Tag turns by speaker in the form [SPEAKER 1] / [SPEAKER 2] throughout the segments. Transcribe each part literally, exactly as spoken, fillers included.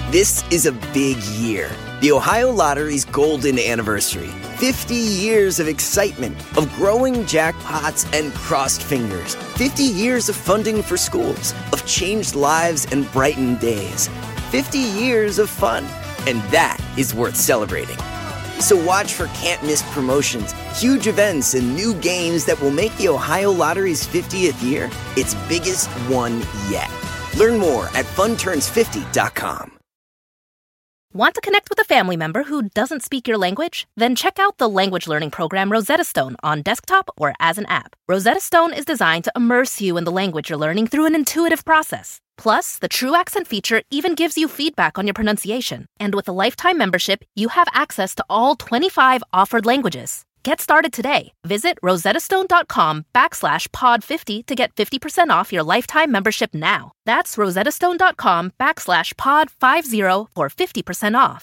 [SPEAKER 1] This is a big year. The Ohio Lottery's golden anniversary. fifty years of excitement, of growing jackpots and crossed fingers. fifty years of funding for schools, of changed lives and brightened days. fifty years of fun. And that is worth celebrating. So watch for can't-miss promotions, huge events, and new games that will make the Ohio Lottery's fiftieth year its biggest one yet. Learn more at fun turns fifty dot com.
[SPEAKER 2] Want to connect with a family member who doesn't speak your language? Then check out the language learning program Rosetta Stone on desktop or as an app. Rosetta Stone is designed to immerse you in the language you're learning through an intuitive process. Plus, the True Accent feature even gives you feedback on your pronunciation. And with a lifetime membership, you have access to all twenty-five offered languages. Get started today. Visit rosettastone.com backslash pod 50 to get fifty percent off your lifetime membership now. That's rosettastone.com backslash pod 50 for fifty percent off.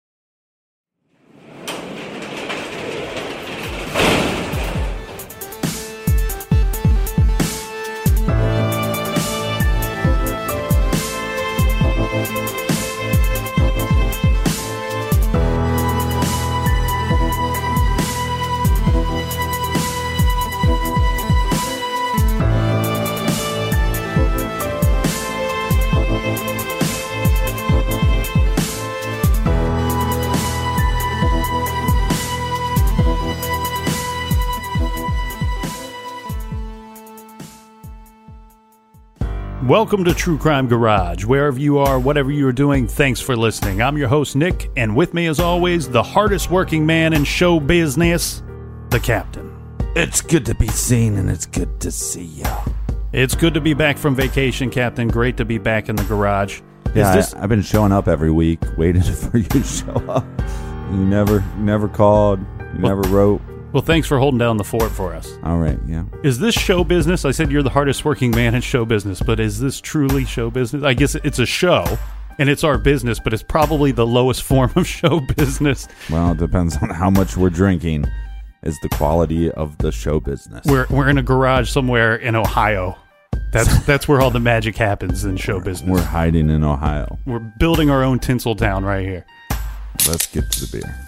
[SPEAKER 3] Welcome to True Crime Garage. Wherever you are, whatever you are doing, thanks for listening. I'm your host, Nick, and with me, as always, the hardest working man in show business, the Captain.
[SPEAKER 4] It's good to be seen, and it's good to see you.
[SPEAKER 3] It's good to be back from vacation, Captain. Great to be back in the garage.
[SPEAKER 4] Yeah,
[SPEAKER 3] Is this...
[SPEAKER 4] I, I've been showing up every week, waiting for you to show up. You never, never called. You well, never wrote.
[SPEAKER 3] Well, thanks for holding down the fort for us.
[SPEAKER 4] All right, yeah.
[SPEAKER 3] Is this show business? I said you're the hardest working man in show business, but is this truly show business? I guess it's a show, and it's our business, but it's probably the lowest form of show business.
[SPEAKER 4] Well, it depends on how much we're drinking is the quality of the show business.
[SPEAKER 3] We're we're in a garage somewhere in Ohio. That's that's where all the magic happens in show business.
[SPEAKER 4] We're hiding in Ohio.
[SPEAKER 3] We're building our own tinsel town right here.
[SPEAKER 4] Let's get to the beer.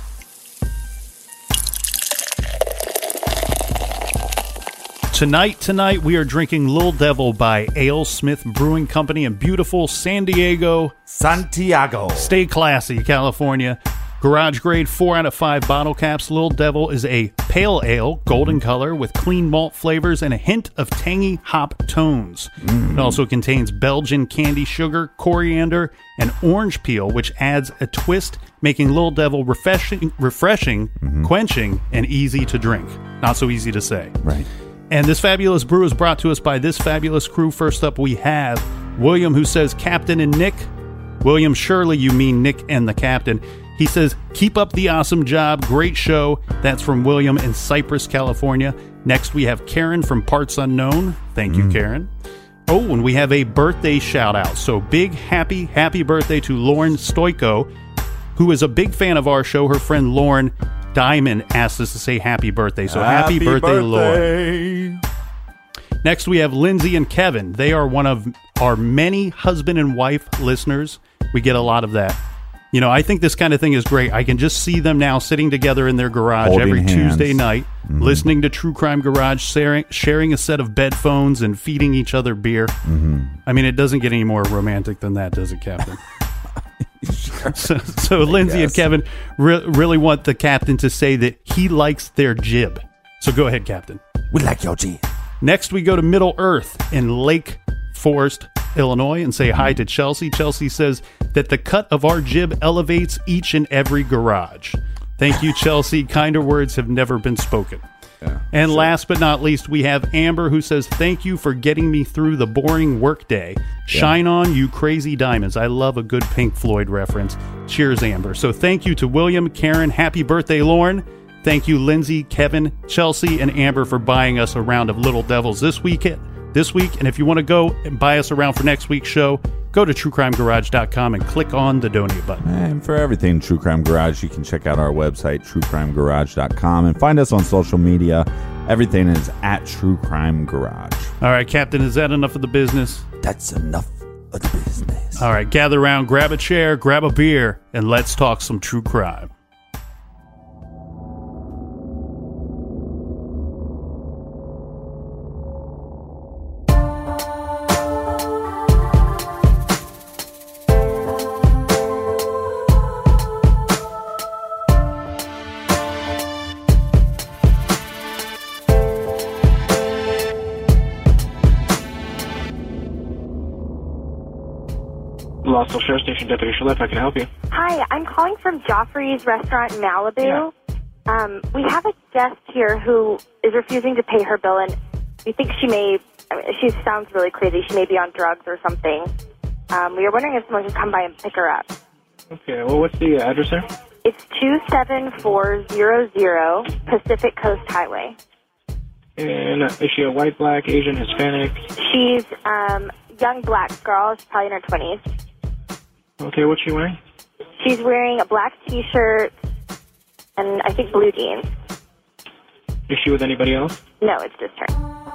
[SPEAKER 3] Tonight, tonight, we are drinking Little Devil by AleSmith Brewing Company in beautiful San Diego,
[SPEAKER 4] Santiago.
[SPEAKER 3] Stay classy, California. Garage grade four out of five bottle caps. Little Devil is a pale ale, golden color, with clean malt flavors and a hint of tangy hop tones. Mm. It also contains Belgian candy sugar, coriander, and orange peel, which adds a twist, making Little Devil refreshing, refreshing, mm-hmm. quenching, and easy to drink. Not so easy to say.
[SPEAKER 4] Right.
[SPEAKER 3] And this fabulous brew is brought to us by this fabulous crew. First up, we have William, who says, Captain and Nick. William, surely you mean Nick and the Captain. He says, keep up the awesome job. Great show. That's from William in Cypress, California. Next, we have Karen from Parts Unknown. Thank you, mm. Karen. Oh, and we have a birthday shout out. So big, happy, happy birthday to Lauren Stoiko, who is a big fan of our show. Her friend Lauren Diamond asked us to say happy birthday. So happy, happy birthday, birthday, Lauren. Next, we have Lindsay and Kevin. They are one of our many husband and wife listeners. We get a lot of that. You know, I think this kind of thing is great. I can just see them now sitting together in their garage Holding every hands. Tuesday night, mm-hmm. listening to True Crime Garage, sharing, sharing a set of bed phones and feeding each other beer. Mm-hmm. I mean, it doesn't get any more romantic than that, does it, Captain? Sure. So, so Lindsay and Kevin re- really want the Captain to say that he likes their jib. So go ahead, Captain.
[SPEAKER 4] We like your jib.
[SPEAKER 3] Next, we go to Middle Earth in Lake Forest, Illinois, and say hi to Chelsea. Chelsea says that the cut of our jib elevates each and every garage. Thank you, Chelsea. Kinder words have never been spoken. Yeah, and sure. Last but not least, we have Amber, who says, thank you for getting me through the boring workday. Yeah. Shine on, you crazy diamonds. I love a good Pink Floyd reference. Cheers, Amber. So thank you to William, Karen, happy birthday, Lauren. Thank you, Lindsay, Kevin, Chelsea, and Amber for buying us a round of Little Devils this week. This week, and if you want to go and buy us around for next week's show, go to true crime garage dot com and click on the donate button.
[SPEAKER 4] And for everything True Crime Garage, you can check out our website, true crime garage dot com, and find us on social media. Everything is at True Crime Garage.
[SPEAKER 3] All right, Captain, is that enough of the business?
[SPEAKER 4] That's enough of the business.
[SPEAKER 3] All right, gather around, grab a chair, grab a beer, and let's talk some true crime.
[SPEAKER 5] Lawsville Sheriff Station, Deputy Shalif, I can help you.
[SPEAKER 6] Hi, I'm calling from Joffrey's Restaurant in Malibu.
[SPEAKER 5] Yeah.
[SPEAKER 6] Um, we have a guest here who is refusing to pay her bill, and we think she may, I mean, she sounds really crazy, she may be on drugs or something. Um, we are wondering if someone could come by and pick her up.
[SPEAKER 5] Okay, well, what's the address there?
[SPEAKER 6] It's two seven four zero zero Pacific Coast Highway.
[SPEAKER 5] And uh, is she a white, black, Asian, Hispanic?
[SPEAKER 6] She's um, young black girl, she's probably in her twenties.
[SPEAKER 5] Okay, what's she wearing?
[SPEAKER 6] She's wearing a black T-shirt and I think blue jeans.
[SPEAKER 5] Is she with anybody else?
[SPEAKER 6] No, it's just her.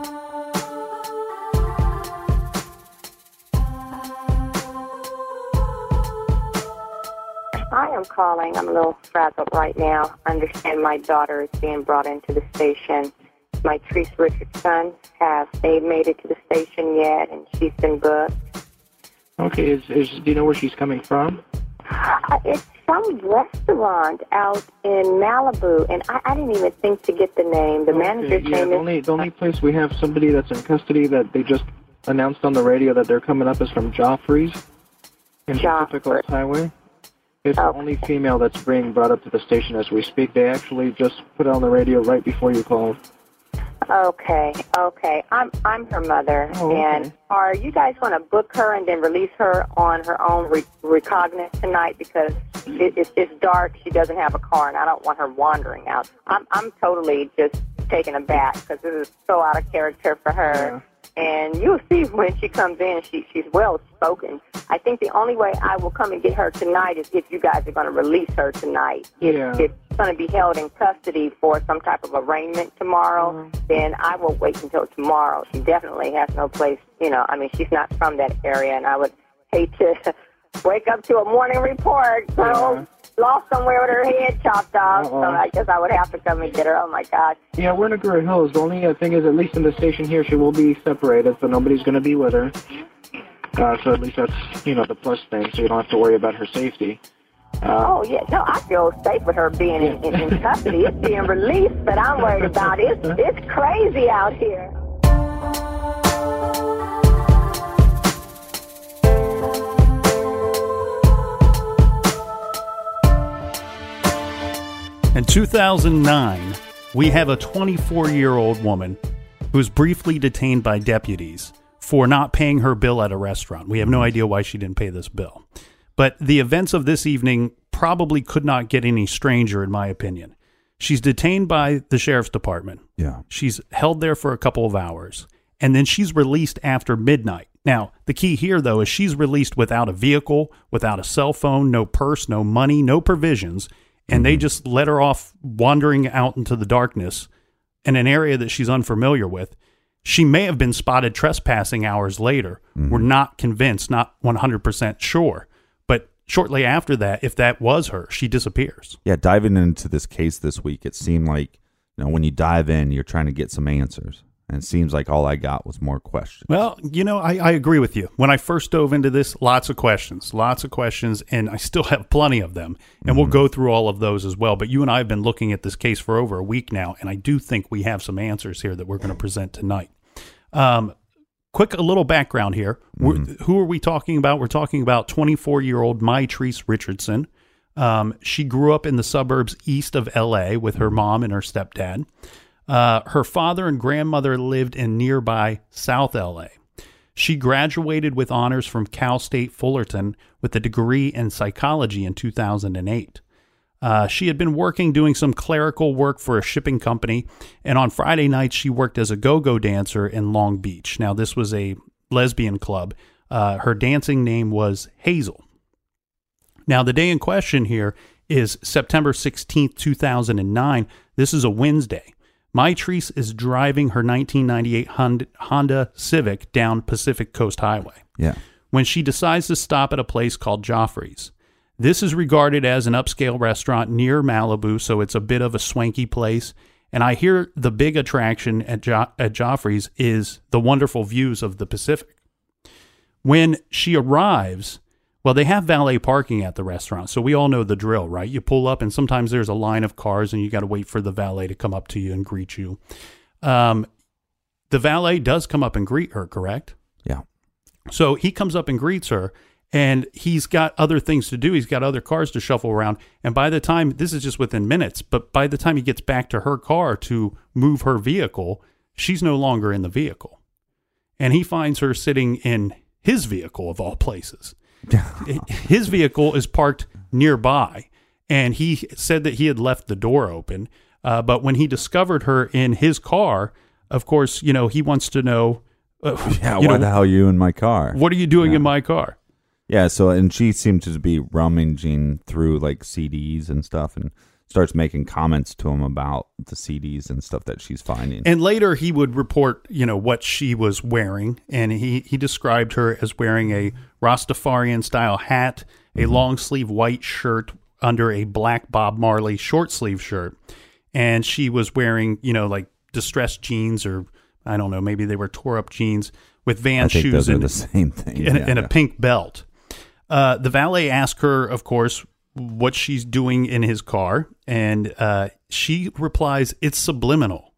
[SPEAKER 7] I am calling. I'm a little frazzled right now. I understand my daughter is being brought into the station. My Treese Richardson, have they made it to the station yet? And she's been booked.
[SPEAKER 5] Okay, is, is do you know where she's coming from?
[SPEAKER 7] Uh, it's some restaurant out in Malibu, and I, I didn't even think to get the name. The
[SPEAKER 5] okay,
[SPEAKER 7] manager's
[SPEAKER 5] yeah,
[SPEAKER 7] name
[SPEAKER 5] the
[SPEAKER 7] is...
[SPEAKER 5] only, the only place we have somebody that's in custody that they just announced on the radio that they're coming up is from Joffrey's in Pacific Coast Highway. It's
[SPEAKER 7] okay.
[SPEAKER 5] the only female that's being brought up to the station as we speak. They actually just put it on the radio right before you called.
[SPEAKER 7] Okay, okay. I'm I'm her mother,
[SPEAKER 5] oh, okay.
[SPEAKER 7] and are you guys going to book her and then release her on her own re- recognizance tonight? Because it, it, it's dark, she doesn't have a car, and I don't want her wandering out. I'm I'm totally just taken aback because this is so out of character for her. Yeah. And you'll see when she comes in, she she's well spoken. I think the only way I will come and get her tonight is if you guys are going to release her tonight. If,
[SPEAKER 5] yeah.
[SPEAKER 7] if it's going to be held in custody for some type of arraignment tomorrow, mm-hmm. then I will wait until tomorrow. She definitely has no place, you know, I mean, she's not from that area, and I would hate to wake up to a morning report, so
[SPEAKER 5] yeah.
[SPEAKER 7] lost somewhere with her head chopped off,
[SPEAKER 5] Uh-oh.
[SPEAKER 7] so I guess I would have to come and get her. Oh, my God.
[SPEAKER 5] Yeah, we're in Agoura Hills. The only uh, thing is, at least in the station here, she will be separated, so nobody's going to be with her. Uh, so at least that's, you know, the plus thing, so you don't have to worry about her safety. Uh,
[SPEAKER 7] oh, yeah. No, I feel safe with her being in, in, in custody. It's being released, but I'm worried about it. It's, it's crazy out here.
[SPEAKER 3] In two thousand nine, we have a twenty-four-year-old woman who's briefly detained by deputies for not paying her bill at a restaurant. We have no idea why she didn't pay this bill. But the events of this evening probably could not get any stranger, in my opinion. She's detained by the sheriff's department.
[SPEAKER 4] Yeah.
[SPEAKER 3] She's held there for a couple of hours, and then she's released after midnight. Now, the key here, though, is she's released without a vehicle, without a cell phone, no purse, no money, no provisions, and they just let her off wandering out into the darkness in an area that she's unfamiliar with. She may have been spotted trespassing hours later. Mm-hmm. We're not convinced, not one hundred percent sure. But shortly after that, if that was her, she disappears.
[SPEAKER 4] Yeah, diving into this case this week, it seemed like, you know, when you dive in, you're trying to get some answers. And it seems like all I got was more questions.
[SPEAKER 3] Well, you know, I, I agree with you. When I first dove into this, lots of questions, lots of questions, and I still have plenty of them. And mm-hmm. we'll go through all of those as well. But you and I have been looking at this case for over a week now, and I do think we have some answers here that we're going to present tonight. Um, quick, a little background here. Mm-hmm. Who are we talking about? We're talking about twenty-four-year-old My Treese Richardson. Um, she grew up in the suburbs east of L A with her mom and her stepdad. Uh, her father and grandmother lived in nearby South L A. She graduated with honors from Cal State Fullerton with a degree in psychology in two thousand eight. Uh, she had been working doing some clerical work for a shipping company, and on Friday nights she worked as a go-go dancer in Long Beach. Now, this was a lesbian club. Uh, her dancing name was Hazel. Now, the day in question here is September sixteenth, two thousand nine. This is a Wednesday. My Treese is driving her nineteen ninety-eight Honda Civic down Pacific Coast Highway.
[SPEAKER 4] Yeah.
[SPEAKER 3] when she decides to stop at a place called Joffrey's. This is regarded as an upscale restaurant near Malibu, so it's a bit of a swanky place. And I hear the big attraction at, jo- at Joffrey's is the wonderful views of the Pacific. When she arrives, well, they have valet parking at the restaurant, so we all know the drill, right? You pull up, and sometimes there's a line of cars, and you got to wait for the valet to come up to you and greet you. Um, the valet does come up and greet her, correct?
[SPEAKER 4] Yeah.
[SPEAKER 3] So he comes up and greets her, and he's got other things to do. He's got other cars to shuffle around. And by the time, this is just within minutes, but by the time he gets back to her car to move her vehicle, she's no longer in the vehicle. And he finds her sitting in his vehicle, of all places. His vehicle is parked nearby, and he said that he had left the door open. Uh, but when he discovered her in his car, of course, you know, he wants to know, uh,
[SPEAKER 4] yeah,
[SPEAKER 3] you
[SPEAKER 4] why
[SPEAKER 3] know,
[SPEAKER 4] the hell are you in my car?
[SPEAKER 3] What are you doing
[SPEAKER 4] yeah.
[SPEAKER 3] in my car?
[SPEAKER 4] Yeah, so, and she seemed to be rummaging through like C Ds and stuff and starts making comments to him about the C Ds and stuff that she's finding.
[SPEAKER 3] And later he would report, you know, what she was wearing. And he, he described her as wearing a Rastafarian style hat, a mm-hmm. long sleeve white shirt under a black Bob Marley short sleeve shirt. And she was wearing, you know, like distressed jeans, or I don't know, maybe they were tore up jeans with Vans
[SPEAKER 4] I think
[SPEAKER 3] shoes
[SPEAKER 4] those are
[SPEAKER 3] and,
[SPEAKER 4] the same thing.
[SPEAKER 3] and,
[SPEAKER 4] Yeah,
[SPEAKER 3] and
[SPEAKER 4] yeah.
[SPEAKER 3] a pink belt. Uh, the valet asked her, of course, what she's doing in his car, and uh, she replies, "It's subliminal."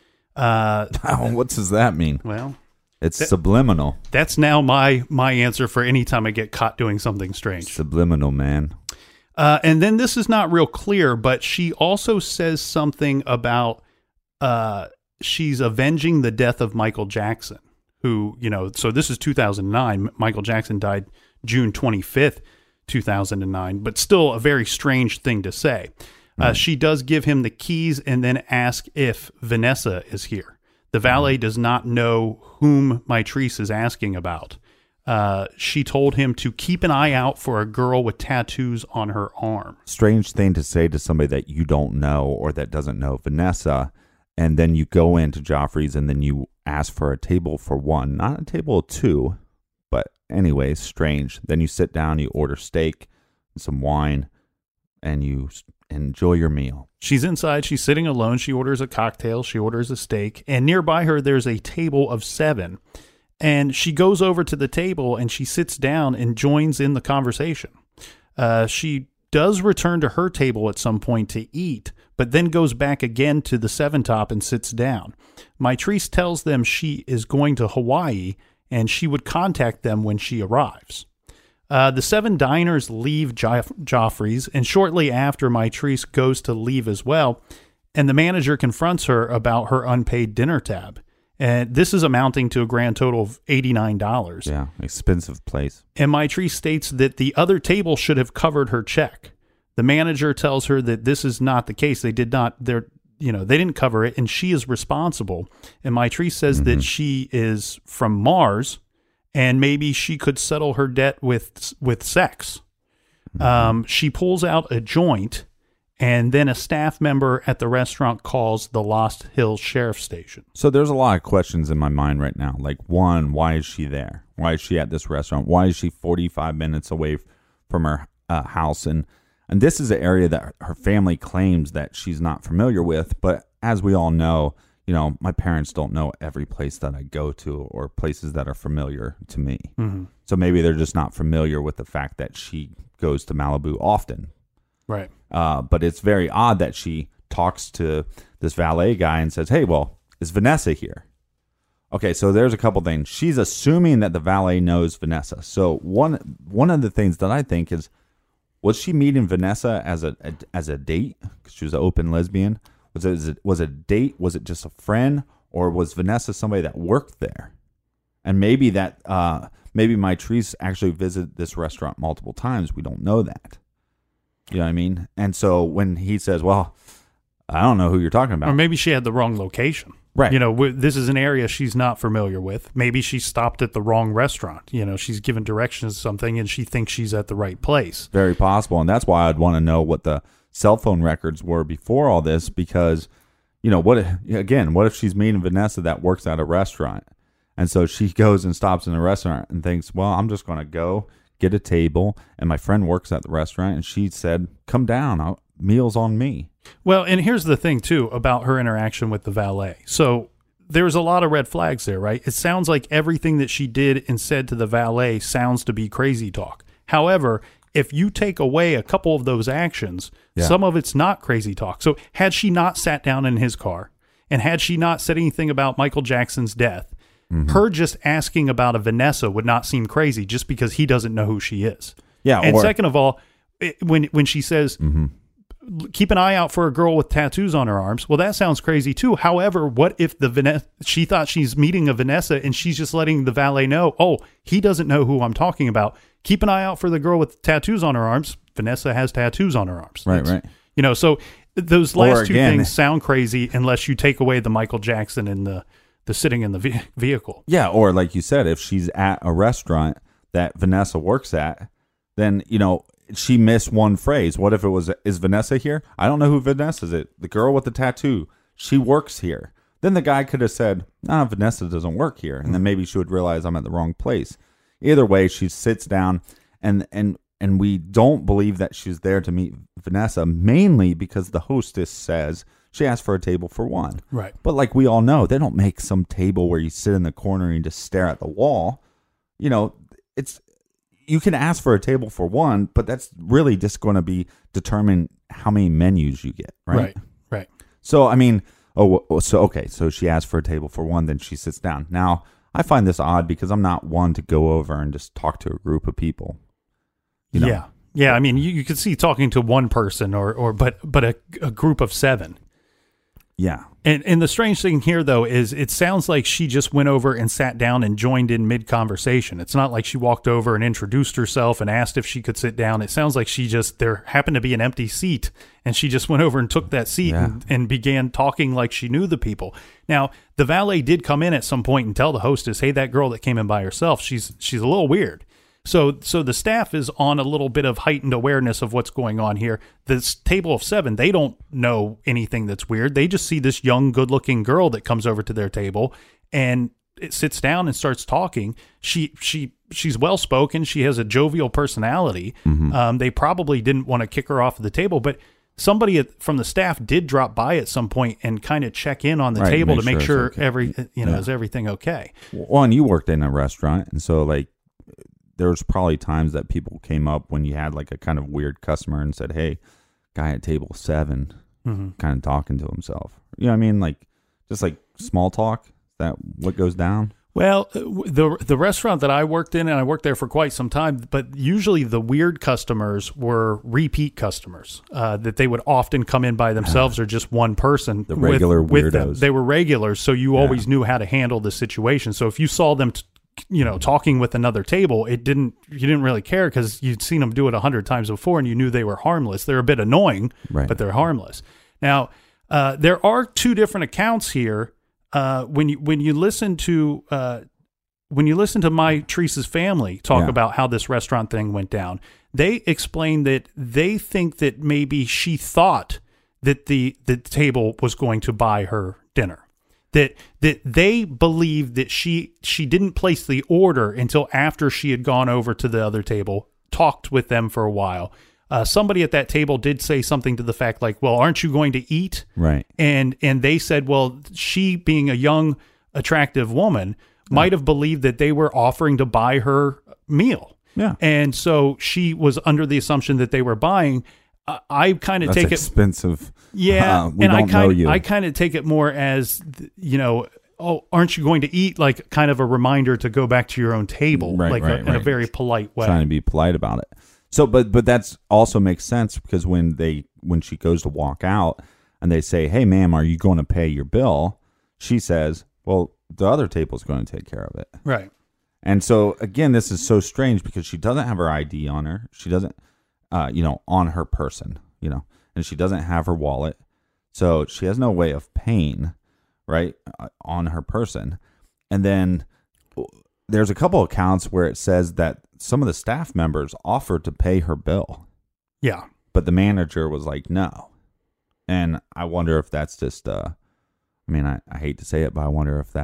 [SPEAKER 3] Uh,
[SPEAKER 4] Oh, what does that mean?
[SPEAKER 3] well,
[SPEAKER 4] It's
[SPEAKER 3] that-
[SPEAKER 4] subliminal.
[SPEAKER 3] that's now my my answer for any time I get caught doing something strange.
[SPEAKER 4] Subliminal, man.
[SPEAKER 3] Uh, and then this is not real clear, but she also says something about uh, she's avenging the death of Michael Jackson, who, you know, so this is two thousand nine. Michael Jackson died June twenty-fifth, two thousand nine, but still a very strange thing to say. Uh,
[SPEAKER 4] Mm.
[SPEAKER 3] she does give him the keys and then ask if Vanessa is here. The valet does not know whom Mitrice is asking about. Uh, she told him to keep an eye out for a girl with tattoos on her arm.
[SPEAKER 4] Strange thing to say to somebody that you don't know or that doesn't know Vanessa, and then you go into Joffrey's and then you ask for a table for one, not a table of two, but anyways, strange. Then you sit down, you order steak, some wine, and you s- enjoy your meal.
[SPEAKER 3] She's inside. She's sitting alone. She orders a cocktail. She orders a steak. And nearby her, there's a table of seven. And she goes over to the table and she sits down and joins in the conversation. Uh, she does return to her table at some point to eat, but then goes back again to the seven top and sits down. Mitrice tells them she is going to Hawaii and she would contact them when she arrives. Uh, the seven diners leave Joff- Joffrey's, and shortly after, Mitrice goes to leave as well, and the manager confronts her about her unpaid dinner tab. And this is amounting to a grand total of eighty-nine dollars.
[SPEAKER 4] Yeah, expensive place.
[SPEAKER 3] And Mitrice states that the other table should have covered her check. The manager tells her that this is not the case. They did not, they're, you know, they didn't cover it, and she is responsible. And Mitrice says
[SPEAKER 4] Mm-hmm.
[SPEAKER 3] that she is from Mars, and maybe she could settle her debt with with sex.
[SPEAKER 4] Mm-hmm.
[SPEAKER 3] Um, she pulls out a joint, and then a staff member at the restaurant calls the Lost Hills Sheriff's Station.
[SPEAKER 4] So there's a lot of questions in my mind right now. Like, one, why is she there? Why is she at this restaurant? Why is she forty-five minutes away from her uh, house? And and this is an area that her family claims that she's not familiar with. But as we all know, you know, my parents don't know every place that I go to or places that are familiar to me.
[SPEAKER 3] Mm-hmm.
[SPEAKER 4] So maybe they're just not familiar with the fact that she goes to Malibu often.
[SPEAKER 3] Right.
[SPEAKER 4] Uh, but it's very odd that she talks to this valet guy and says, hey, well, is Vanessa here? Okay, so there's a couple things. She's assuming that the valet knows Vanessa. So one one of the things that I think is, was she meeting Vanessa as a, a as a date? Because she was an open lesbian. Was it was it a date? Was it just a friend? Or was Vanessa somebody that worked there? And maybe that uh, maybe Mitrice actually visited this restaurant multiple times. We don't know that. You know what I mean? And so when he says, well, I don't know who you're talking about.
[SPEAKER 3] Or maybe she had the wrong location.
[SPEAKER 4] Right.
[SPEAKER 3] You know, w- this is an area she's not familiar with. Maybe she stopped at the wrong restaurant. You know, she's given directions to something and she thinks she's at the right place.
[SPEAKER 4] Very possible. And that's why I'd want to know what the cell phone records were before all this, because, you know, what if, again, what if she's meeting Vanessa that works at a restaurant? And so she goes and stops in the restaurant and thinks, well, I'm just going to go get a table. And my friend works at the restaurant, and she said, come down. I'll, meal's on me.
[SPEAKER 3] Well, and here's the thing, too, about her interaction with the valet. So there's a lot of red flags there, right? It sounds like everything that she did and said to the valet sounds to be crazy talk. However, if you take away a couple of those actions, yeah. some of it's not crazy talk. So had she not sat down in his car, and had she not said anything about Michael Jackson's death, mm-hmm. her just asking about a Vanessa would not seem crazy just because he doesn't know who she is.
[SPEAKER 4] Yeah.
[SPEAKER 3] And
[SPEAKER 4] or,
[SPEAKER 3] second of all, it, when when she says,
[SPEAKER 4] mm-hmm.
[SPEAKER 3] keep an eye out for a girl with tattoos on her arms, well, that sounds crazy too. However, what if the Vanessa, she thought she's meeting a Vanessa and she's just letting the valet know, oh, he doesn't know who I'm talking about. Keep an eye out for the girl with tattoos on her arms. Vanessa has tattoos on her arms.
[SPEAKER 4] Right,
[SPEAKER 3] That's,
[SPEAKER 4] right.
[SPEAKER 3] You know, so those last
[SPEAKER 4] Or
[SPEAKER 3] two
[SPEAKER 4] again,
[SPEAKER 3] things sound crazy unless you take away the Michael Jackson and the, the sitting in the ve- vehicle.
[SPEAKER 4] Yeah, or like you said, if she's at a restaurant that Vanessa works at, then, you know, she missed one phrase. What if it was, is Vanessa here? I don't know who Vanessa is. It the girl with the tattoo. She works here. Then the guy could have said, nah, Vanessa doesn't work here. And then maybe she would realize I'm at the wrong place. Either way, she sits down, and and and we don't believe that she's there to meet Vanessa, mainly because the hostess says she asked for a table for one.
[SPEAKER 3] Right.
[SPEAKER 4] But like we all know, they don't make some table where you sit in the corner and just stare at the wall. You know, it's you can ask for a table for one, but that's really just going to be determine how many menus you get, right?
[SPEAKER 3] Right, right.
[SPEAKER 4] So, I mean, oh, so, okay, so she asked for a table for one, then she sits down. Now, I find this odd because I'm not one to go over and just talk to a group of people. You know?
[SPEAKER 3] Yeah. Yeah, I mean, you, you could see talking to one person or, or but but a, a group of seven.
[SPEAKER 4] Yeah.
[SPEAKER 3] And and the strange thing here, though, is it sounds like she just went over and sat down and joined in mid-conversation. It's not like she walked over and introduced herself and asked if she could sit down. It sounds like she just, there happened to be an empty seat, and she just went over and took that seat
[SPEAKER 4] yeah.
[SPEAKER 3] and, and began talking like she knew the people. Now, the valet did come in at some point and tell the hostess, hey, that girl that came in by herself, she's she's a little weird. So so the staff is on a little bit of heightened awareness of what's going on here. This table of seven, they don't know anything that's weird. They just see this young, good-looking girl that comes over to their table and it sits down and starts talking. She she she's well-spoken. She has a jovial personality. Mm-hmm. Um, they probably didn't want to kick her off the table, but somebody at, from the staff did drop by at some point and kind of check in on the
[SPEAKER 4] right,
[SPEAKER 3] table
[SPEAKER 4] make
[SPEAKER 3] to make
[SPEAKER 4] sure,
[SPEAKER 3] sure, every
[SPEAKER 4] okay.
[SPEAKER 3] you know
[SPEAKER 4] yeah.
[SPEAKER 3] is everything okay.
[SPEAKER 4] Well, and you worked in a restaurant, and so like there's probably times that people came up when you had like a kind of weird customer and said, hey, guy at table seven, mm-hmm. kind of talking to himself. You know what I mean? Like just like small talk. Is that what goes down?
[SPEAKER 3] Well, the the restaurant that I worked in, and I worked there for quite some time, but usually the weird customers were repeat customers, uh, that they would often come in by themselves or just one person.
[SPEAKER 4] The regular
[SPEAKER 3] with, with
[SPEAKER 4] weirdos.
[SPEAKER 3] them. They were regulars, so you
[SPEAKER 4] yeah.
[SPEAKER 3] always knew how to handle the situation. So if you saw them, t- you know, talking with another table, it didn't you didn't really care because you'd seen them do it a hundred times before, and you knew they were harmless. They're a bit annoying,
[SPEAKER 4] right.
[SPEAKER 3] but they're harmless. Now, uh, there are two different accounts here. Uh, when you when you listen to uh, when you listen to my Teresa's family talk
[SPEAKER 4] yeah.
[SPEAKER 3] about how this restaurant thing went down, they explain that they think that maybe she thought that the the table was going to buy her dinner. That that they believe that she she didn't place the order until after she had gone over to the other table, talked with them for a while. Uh, somebody at that table did say something to the fact like, well, aren't you going to eat?
[SPEAKER 4] Right.
[SPEAKER 3] And and they said, well, she being a young, attractive woman might have believed that they were offering to buy her meal.
[SPEAKER 4] Yeah.
[SPEAKER 3] And so she was under the assumption that they were buying. Uh, I kind of take it
[SPEAKER 4] expensive.
[SPEAKER 3] Yeah.
[SPEAKER 4] Uh, we
[SPEAKER 3] and
[SPEAKER 4] don't
[SPEAKER 3] I kind
[SPEAKER 4] know you.
[SPEAKER 3] I kind of take it more as, you know, oh, aren't you going to eat? Like kind of a reminder to go back to your own table,
[SPEAKER 4] Right,
[SPEAKER 3] like
[SPEAKER 4] right,
[SPEAKER 3] a, in
[SPEAKER 4] right.
[SPEAKER 3] a very polite way.
[SPEAKER 4] Trying to be polite about it. So, but but that's also makes sense because when they when she goes to walk out and they say, "Hey, ma'am, are you going to pay your bill?" She says, "Well, the other table's going to take care of it."
[SPEAKER 3] Right.
[SPEAKER 4] And so again, this is so strange because she doesn't have her I D on her. She doesn't, uh, you know, on her person, you know, and she doesn't have her wallet, so she has no way of paying, right, uh, on her person. And then there's a couple accounts where it says that some of the staff members offered to pay her bill.
[SPEAKER 3] Yeah.
[SPEAKER 4] But the manager was like, no. And I wonder if that's just, uh, I mean, I, I hate to say it, but I wonder if that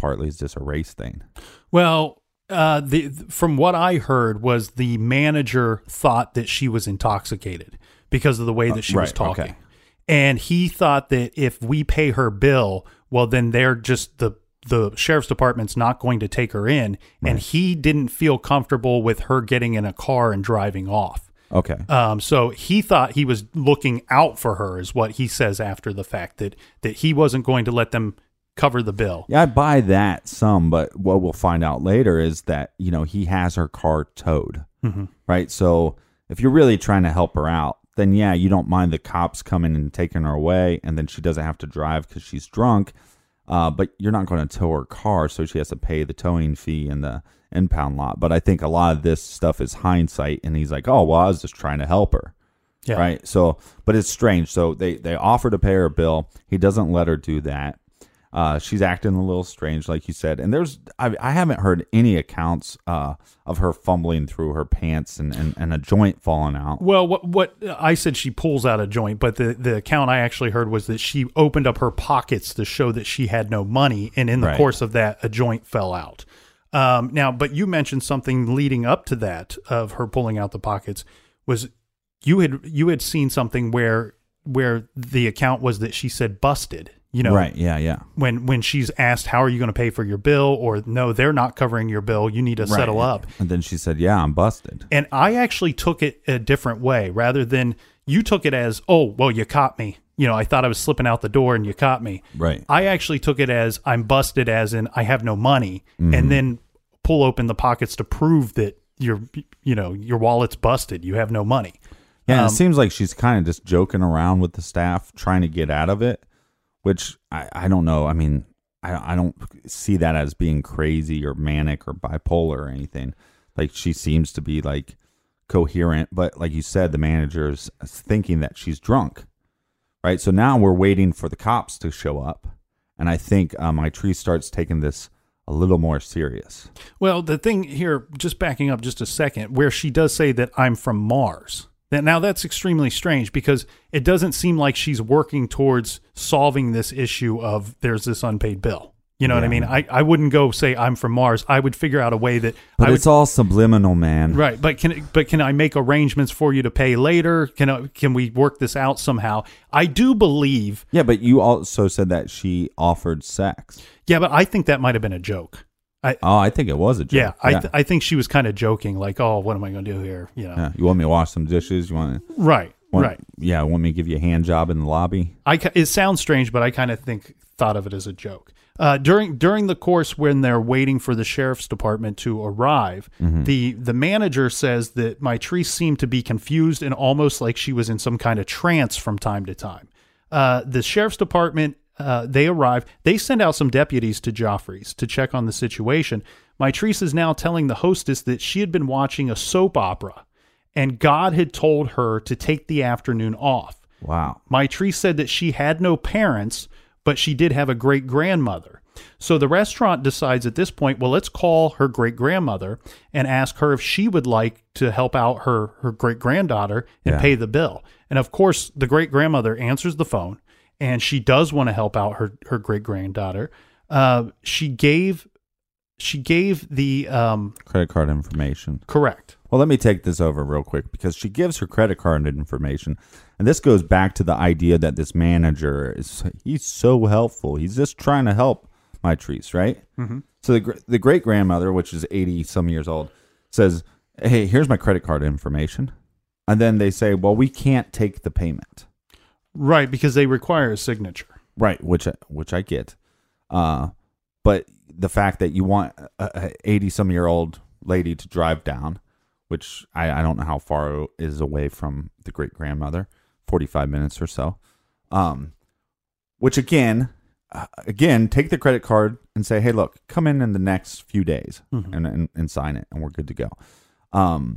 [SPEAKER 4] partly is just a race thing.
[SPEAKER 3] Well, uh, the from what I heard was the manager thought that she was intoxicated because of the way that she
[SPEAKER 4] uh, right,
[SPEAKER 3] was talking.
[SPEAKER 4] Okay.
[SPEAKER 3] And he thought that if we pay her bill, well, then they're just the the sheriff's department's not going to take her in. Right. And he didn't feel comfortable with her getting in a car and driving off.
[SPEAKER 4] Okay.
[SPEAKER 3] Um, so he thought he was looking out for her, is what he says after the fact, that that he wasn't going to let them cover the bill.
[SPEAKER 4] Yeah, I buy that some, but what we'll find out later is that, you know, he has her car towed.
[SPEAKER 3] Mm-hmm.
[SPEAKER 4] Right. So if you're really trying to help her out, then yeah, you don't mind the cops coming and taking her away, and then she doesn't have to drive because she's drunk. Uh, but you're not going to tow her car, so she has to pay the towing fee and the impound lot. But I think a lot of this stuff is hindsight, and he's like, oh, well, I was just trying to help her.
[SPEAKER 3] Yeah.
[SPEAKER 4] Right. So, but it's strange. So they, they offer to pay her bill. He doesn't let her do that. Uh, she's acting a little strange, like you said. And there's, I, I haven't heard any accounts uh, of her fumbling through her pants and, and, and a joint falling out.
[SPEAKER 3] Well, what what I said, she pulls out a joint, but the, the account I actually heard was that she opened up her pockets to show that she had no money. And in the
[SPEAKER 4] Right.
[SPEAKER 3] course of that, a joint fell out. Um, now, but you mentioned something leading up to that of her pulling out the pockets was you had, you had seen something where, where the account was that she said busted. You know,
[SPEAKER 4] right? Yeah, yeah.
[SPEAKER 3] When when she's asked, how are you going to pay for your bill? Or no, they're not covering your bill. You need to
[SPEAKER 4] Right.
[SPEAKER 3] settle up.
[SPEAKER 4] And then she said, yeah, I'm busted.
[SPEAKER 3] And I actually took it a different way, rather than you took it as, oh, well, you caught me. You know, I thought I was slipping out the door and you caught me.
[SPEAKER 4] Right.
[SPEAKER 3] I actually took it as I'm busted, as in I have no money,
[SPEAKER 4] Mm-hmm.
[SPEAKER 3] and then pull open the pockets to prove that your, you know, your wallet's busted. You have no money.
[SPEAKER 4] Yeah, and
[SPEAKER 3] Um,
[SPEAKER 4] it seems like she's kind of just joking around with the staff, trying to get out of it. Which I, I don't know. I mean, I I don't see that as being crazy or manic or bipolar or anything. Like, she seems to be like coherent, but like you said, the manager's thinking that she's drunk, right? So now we're waiting for the cops to show up, and I think uh, Maitrese starts taking this a little more serious.
[SPEAKER 3] Well, the thing here, just backing up just a second, where she does say that I'm from Mars. That now that's extremely strange, because it doesn't seem like she's working towards solving this issue of there's this unpaid bill. You know
[SPEAKER 4] Yeah.
[SPEAKER 3] what I mean? I, I wouldn't go say I'm from Mars. I would figure out a way that
[SPEAKER 4] But
[SPEAKER 3] I
[SPEAKER 4] it's
[SPEAKER 3] would,
[SPEAKER 4] all subliminal, man.
[SPEAKER 3] right. But can but can I make arrangements for you to pay later? Can I, can we work this out somehow? I do believe.
[SPEAKER 4] Yeah, but you also said that she offered sex.
[SPEAKER 3] Yeah, but I think that might have been a joke. I,
[SPEAKER 4] Oh, I think it was a joke.
[SPEAKER 3] yeah, I th- I think she was kind of joking, like, oh, what am I going to do here? You know,
[SPEAKER 4] Yeah. You want me to wash some dishes? You want?
[SPEAKER 3] right,
[SPEAKER 4] want
[SPEAKER 3] right.
[SPEAKER 4] Yeah. Want me to give you a hand job in the lobby?
[SPEAKER 3] I ca- it sounds strange, but I kind of think thought of it as a joke. Uh, during during the course when they're waiting for the sheriff's department to arrive,
[SPEAKER 4] Mm-hmm.
[SPEAKER 3] the the manager says that Maitrese seemed to be confused and almost like she was in some kind of trance from time to time. Uh, the sheriff's department, uh, they arrive. They send out some deputies to Joffrey's to check on the situation. Maitrese is now telling the hostess that she had been watching a soap opera, and God had told her to take the afternoon off.
[SPEAKER 4] Wow.
[SPEAKER 3] Maitrese said that she had no parents, but she did have a great-grandmother. So the restaurant decides at this point, well, let's call her great-grandmother and ask her if she would like to help out her, her great-granddaughter and
[SPEAKER 4] Yeah.
[SPEAKER 3] pay the bill. And of course, the great-grandmother answers the phone, and she does want to help out her, her great-granddaughter. Uh, she gave she gave the um,
[SPEAKER 4] Credit card information.
[SPEAKER 3] correct.
[SPEAKER 4] Well, let me take this over real quick, because she gives her credit card information. And this goes back to the idea that this manager is, he's so helpful. He's just trying to help Maitrese, right? Mm-hmm. So the, gr- the great grandmother, which is eighty some years old, says, hey, here's my credit card information. And then they say, well, we can't take the payment.
[SPEAKER 3] Right, because they require a signature.
[SPEAKER 4] Right, which I, which I get. Uh, but the fact that you want a eighty some year old lady to drive down, which I, I don't know how far is away from the great grandmother, forty-five minutes or so. Um, which again, uh, again, take the credit card and say, hey, look, come in in the next few days
[SPEAKER 3] Mhm.
[SPEAKER 4] and, and and sign it, and we're good to go. Um,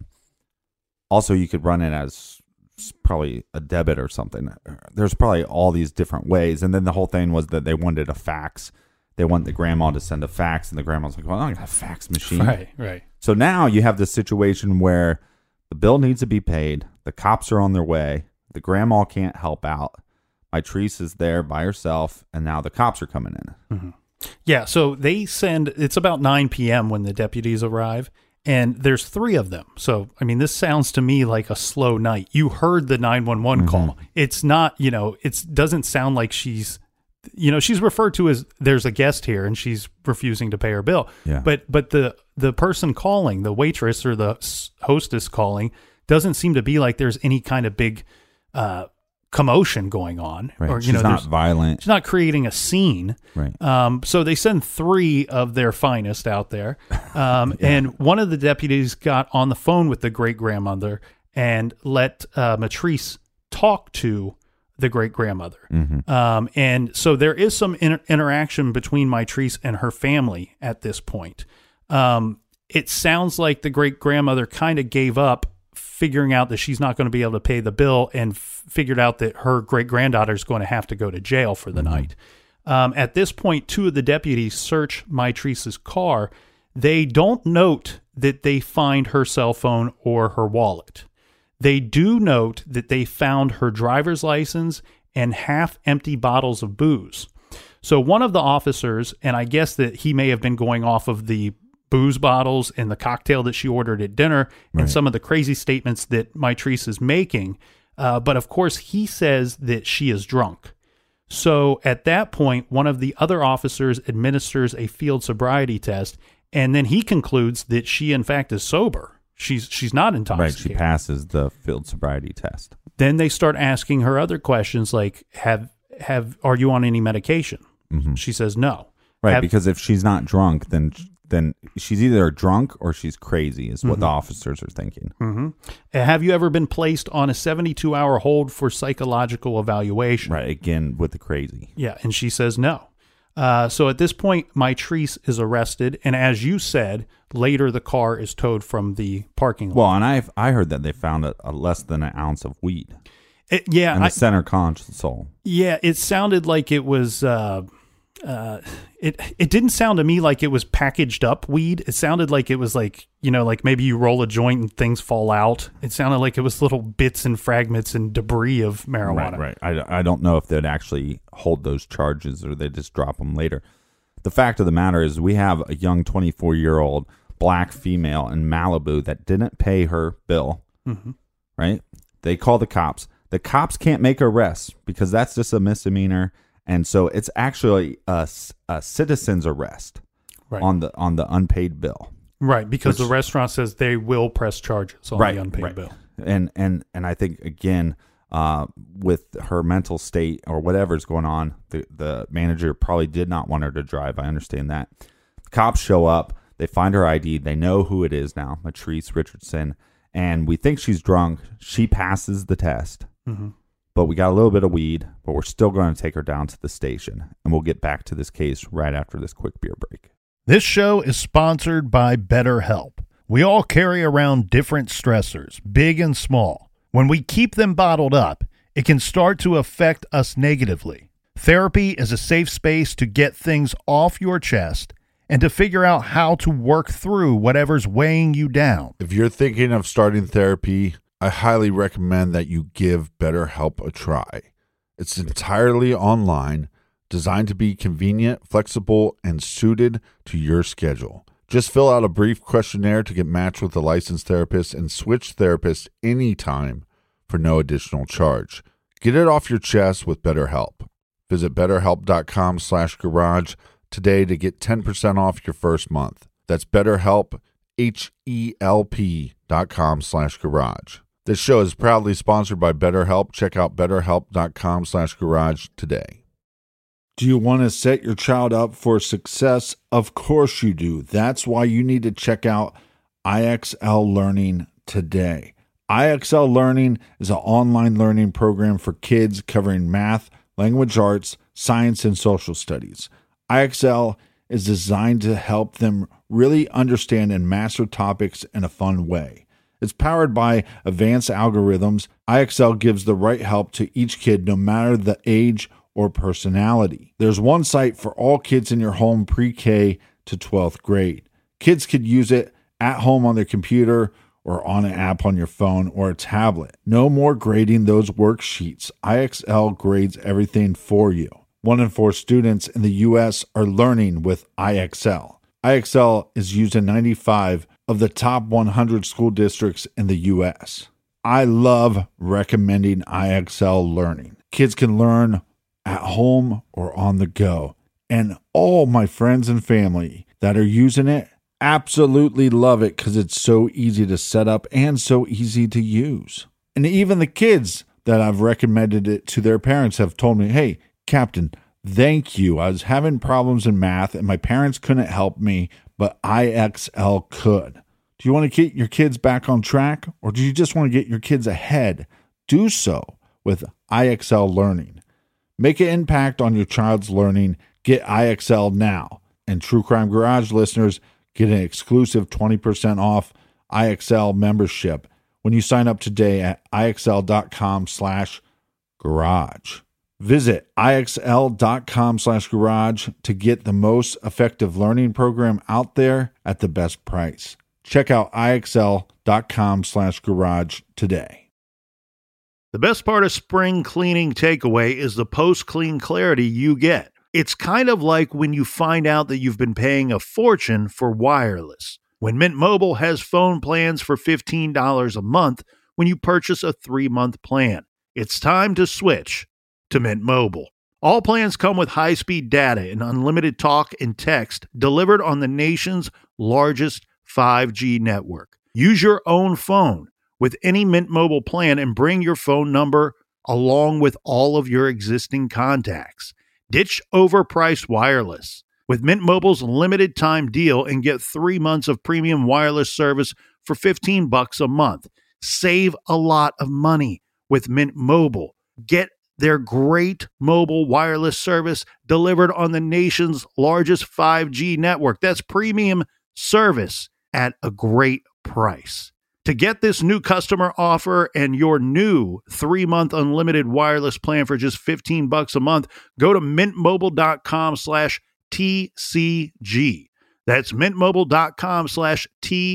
[SPEAKER 4] also, you could run it as s- probably a debit or something. There's probably all these different ways. And then the whole thing was that they wanted a fax. They want the grandma to send a fax, and the grandma's like, well, I don't got a fax machine.
[SPEAKER 3] Right, right.
[SPEAKER 4] So now you have this situation where the bill needs to be paid. The cops are on their way. The grandma can't help out. Maitrese is there by herself, and now the cops are coming in.
[SPEAKER 3] Mm-hmm. Yeah, so they send, it's about nine p.m. when the deputies arrive, and there's three of them. So, I mean, this sounds to me like a slow night. You heard the nine one one mm-hmm. call. It's not, you know, it doesn't sound like she's, you know, she's referred to as there's a guest here and she's refusing to pay her bill.
[SPEAKER 4] Yeah.
[SPEAKER 3] But but the the person calling, the waitress or the hostess calling, doesn't seem to be like there's any kind of big uh commotion going on,
[SPEAKER 4] right.
[SPEAKER 3] or you
[SPEAKER 4] she's
[SPEAKER 3] know,
[SPEAKER 4] not violent.
[SPEAKER 3] She's not creating a scene,
[SPEAKER 4] right?
[SPEAKER 3] Um, so they send three of their finest out there, um, yeah. and one of the deputies got on the phone with the great grandmother and let uh, Matrice talk to the great grandmother,
[SPEAKER 4] mm-hmm.
[SPEAKER 3] um, and so there is some inter- interaction between Matrice and her family at this point. Um, it sounds like the great grandmother kind of gave up, figuring out that she's not going to be able to pay the bill, and f- figured out that her great granddaughter is going to have to go to jail for the mm-hmm. night. Um, at this point, two of the deputies search Matrice's car. They don't note that they find her cell phone or her wallet. They do note that they found her driver's license and half empty bottles of booze. So one of the officers, and I guess that he may have been going off of the booze bottles and the cocktail that she ordered at dinner, right. and some of the crazy statements that Matrice is making. Uh, but of course, he says that she is drunk. So at that point, one of the other officers administers a field sobriety test, and then he concludes that she, in fact, is sober. She's she's not intoxicated.
[SPEAKER 4] Right, she passes the field sobriety test.
[SPEAKER 3] Then they start asking her other questions like, "Have have are you on any medication?"
[SPEAKER 4] Mm-hmm.
[SPEAKER 3] She says no.
[SPEAKER 4] Right,
[SPEAKER 3] have,
[SPEAKER 4] because if she's not drunk, then then she's either drunk or she's crazy, is what
[SPEAKER 3] mm-hmm.
[SPEAKER 4] the officers are thinking.
[SPEAKER 3] Mm-hmm. Have you ever been placed on a seventy-two hour hold for psychological evaluation?
[SPEAKER 4] Right, again, with the crazy.
[SPEAKER 3] Yeah, and she says no. Uh, so at this point, Matrice is arrested, and as you said, later the car is towed from the parking lot.
[SPEAKER 4] Well, and I I heard that they found a, a less than an ounce of weed.
[SPEAKER 3] It, yeah,
[SPEAKER 4] in the
[SPEAKER 3] I,
[SPEAKER 4] center console.
[SPEAKER 3] Yeah, it sounded like it was. Uh, uh, it it didn't sound to me like it was packaged up weed. It sounded like it was like, you know, like maybe you roll a joint and things fall out. It sounded like it was little bits and fragments and debris of marijuana.
[SPEAKER 4] Right, right. I, I don't know if they'd actually hold those charges or they just drop them later. The fact of the matter is we have a young twenty-four-year-old black female in Malibu that didn't pay her bill,
[SPEAKER 3] mm-hmm.
[SPEAKER 4] right? They call the cops. The cops can't make arrests because that's just a misdemeanor. And so it's actually a, a citizen's arrest
[SPEAKER 3] right.
[SPEAKER 4] on the on the unpaid bill.
[SPEAKER 3] Right, because
[SPEAKER 4] Which,
[SPEAKER 3] the restaurant says they will press charges on
[SPEAKER 4] right,
[SPEAKER 3] the unpaid
[SPEAKER 4] right.
[SPEAKER 3] bill.
[SPEAKER 4] And and and I think again, uh, with her mental state or whatever's going on, the the manager probably did not want her to drive. I understand that. The cops show up, they find her I D, they know who it is now, Matrice Richardson, and we think she's drunk. She passes the test.
[SPEAKER 3] Mm-hmm.
[SPEAKER 4] But we got a little bit of weed, but we're still going to take her down to the station. And we'll get back to this case right after this quick beer break.
[SPEAKER 8] This show is sponsored by BetterHelp. We all carry around different stressors, big and small. When we keep them bottled up, it can start to affect us negatively. Therapy is a safe space to get things off your chest and to figure out how to work through whatever's weighing you down.
[SPEAKER 9] If you're thinking of starting therapy, I highly recommend that you give BetterHelp a try. It's entirely online, designed to be convenient, flexible, and suited to your schedule. Just fill out a brief questionnaire to get matched with a licensed therapist and switch therapists anytime for no additional charge. Get it off your chest with BetterHelp. Visit betterhelp.com slash garage today to get ten percent off your first month. That's BetterHelp, H E L P dot com slash garage. This show is proudly sponsored by BetterHelp. Check out betterhelp.com slash garage today. Do you want to set your child up for success? Of course you do. That's why you need to check out I X L Learning today. I X L Learning is an online learning program for kids covering math, language arts, science, and social studies. I X L is designed to help them really understand and master topics in a fun way. It's powered by advanced algorithms. I X L gives the right help to each kid, no matter the age or personality. There's one site for all kids in your home pre-K to twelfth grade. Kids could use it at home on their computer or on an app on your phone or a tablet. No more grading those worksheets. I X L grades everything for you. One in four students in the U S are learning with I X L. I X L is used in ninety-five of the top one hundred school districts in the U S. I love recommending I X L Learning. Kids can learn at home or on the go. And all my friends and family that are using it absolutely love it because it's so easy to set up and so easy to use. And even the kids that I've recommended it to their parents have told me, hey, Captain, thank you. I was having problems in math and my parents couldn't help me, but I X L could. Do you want to get your kids back on track, or do you just want to get your kids ahead? Do so with I X L Learning. Make an impact on your child's learning. Get I X L now. And True Crime Garage listeners get an exclusive twenty percent off I X L membership when you sign up today at IXL.com slash garage. Visit IXL.com slash garage to get the most effective learning program out there at the best price. Check out IXL.com slash garage today.
[SPEAKER 8] The best part of spring cleaning takeaway is the post-clean clarity you get. It's kind of like when you find out that you've been paying a fortune for wireless. When Mint Mobile has phone plans for fifteen dollars a month when you purchase a three-month plan. It's time to switch to Mint Mobile. All plans come with high-speed data and unlimited talk and text delivered on the nation's largest five G network. Use your own phone with any Mint Mobile plan and bring your phone number along with all of your existing contacts. Ditch overpriced wireless with Mint Mobile's limited time deal and get three months of premium wireless service for fifteen bucks a month. Save a lot of money with Mint Mobile. Get their great mobile wireless service delivered on the nation's largest five G network. That's premium service at a great price. To get this new customer offer and your new three-month unlimited wireless plan for just fifteen bucks a month, go to mintmobile.com slash TCG. That's mintmobile.com slash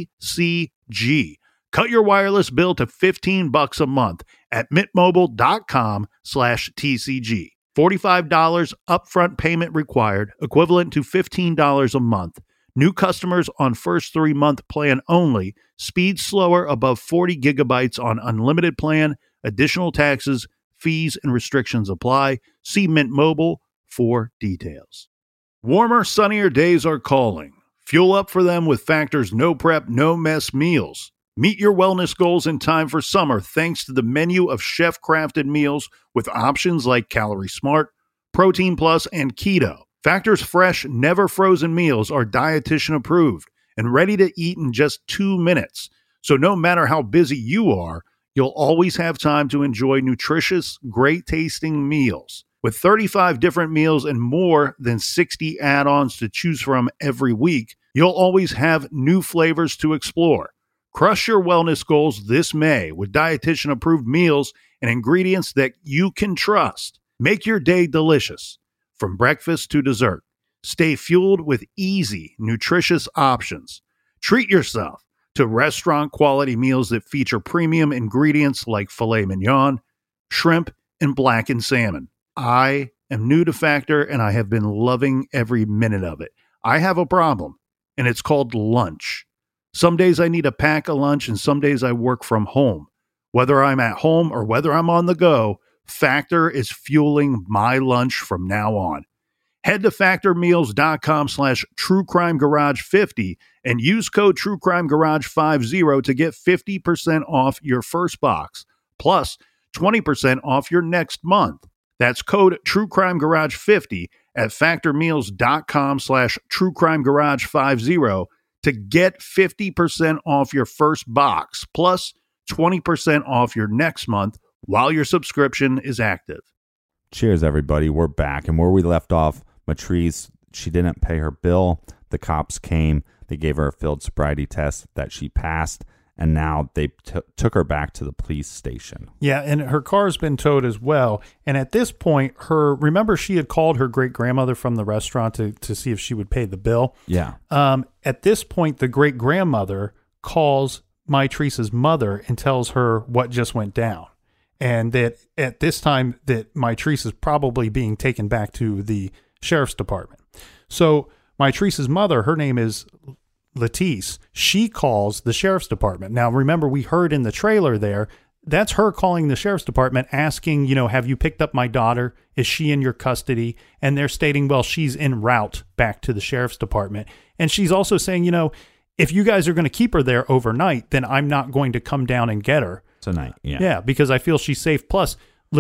[SPEAKER 8] TCG. Cut your wireless bill to fifteen bucks a month at mintmobile.com slash TCG. forty-five dollars upfront payment required, equivalent to fifteen dollars a month. New customers on first three-month plan only. Speed slower above forty gigabytes on unlimited plan. Additional taxes, fees, and restrictions apply. See Mint Mobile for details. Warmer, sunnier days are calling. Fuel up for them with Factor's no prep, no mess meals. Meet your wellness goals in time for summer thanks to the menu of chef-crafted meals with options like Calorie Smart, Protein Plus, and Keto. Factor's fresh, never frozen meals are dietitian approved and ready to eat in just two minutes. So no matter how busy you are, you'll always have time to enjoy nutritious, great tasting meals. With thirty-five different meals and more than sixty add-ons to choose from every week, you'll always have new flavors to explore. Crush your wellness goals this May with dietitian approved meals and ingredients that you can trust. Make your day delicious. From breakfast to dessert, stay fueled with easy, nutritious options. Treat yourself to restaurant-quality meals that feature premium ingredients like filet mignon, shrimp, and blackened salmon. I am new to Factor, and I have been loving every minute of it. I have a problem, and it's called lunch. Some days I need to pack a lunch, and some days I work from home. Whether I'm at home or whether I'm on the go, Factor is fueling my lunch from now on. Head to factormeals.com slash truecrimegarage50 and use code truecrimegarage50 to get fifty percent off your first box, plus twenty percent off your next month. That's code truecrimegarage50 at factormeals.com slash truecrimegarage50 to get fifty percent off your first box, plus twenty percent off your next month while your subscription is active.
[SPEAKER 4] Cheers, everybody. We're back. And where we left off, Matrice, she didn't pay her bill. The cops came. They gave her a field sobriety test that she passed. And now they t- took her back to the police station.
[SPEAKER 3] Yeah, and her car's been towed as well. And at this point, her remember she had called her great-grandmother from the restaurant to, to see if she would pay the bill?
[SPEAKER 4] Yeah.
[SPEAKER 3] Um, at this point, the great-grandmother calls Matrice's mother and tells her what just went down. and that at this time that Mitrice is probably being taken back to the sheriff's department. So Mitrice's mother, her name is Letice, she calls the sheriff's department. Now, remember, we heard in the trailer there, that's her calling the sheriff's department asking, you know, have you picked up my daughter? Is she in your custody? And they're stating, well, she's en route back to the sheriff's department. And she's also saying, you know, if you guys are going to keep her there overnight, then I'm not going to come down and get her
[SPEAKER 4] tonight. Yeah.
[SPEAKER 3] Yeah, because I feel she's safe. Plus,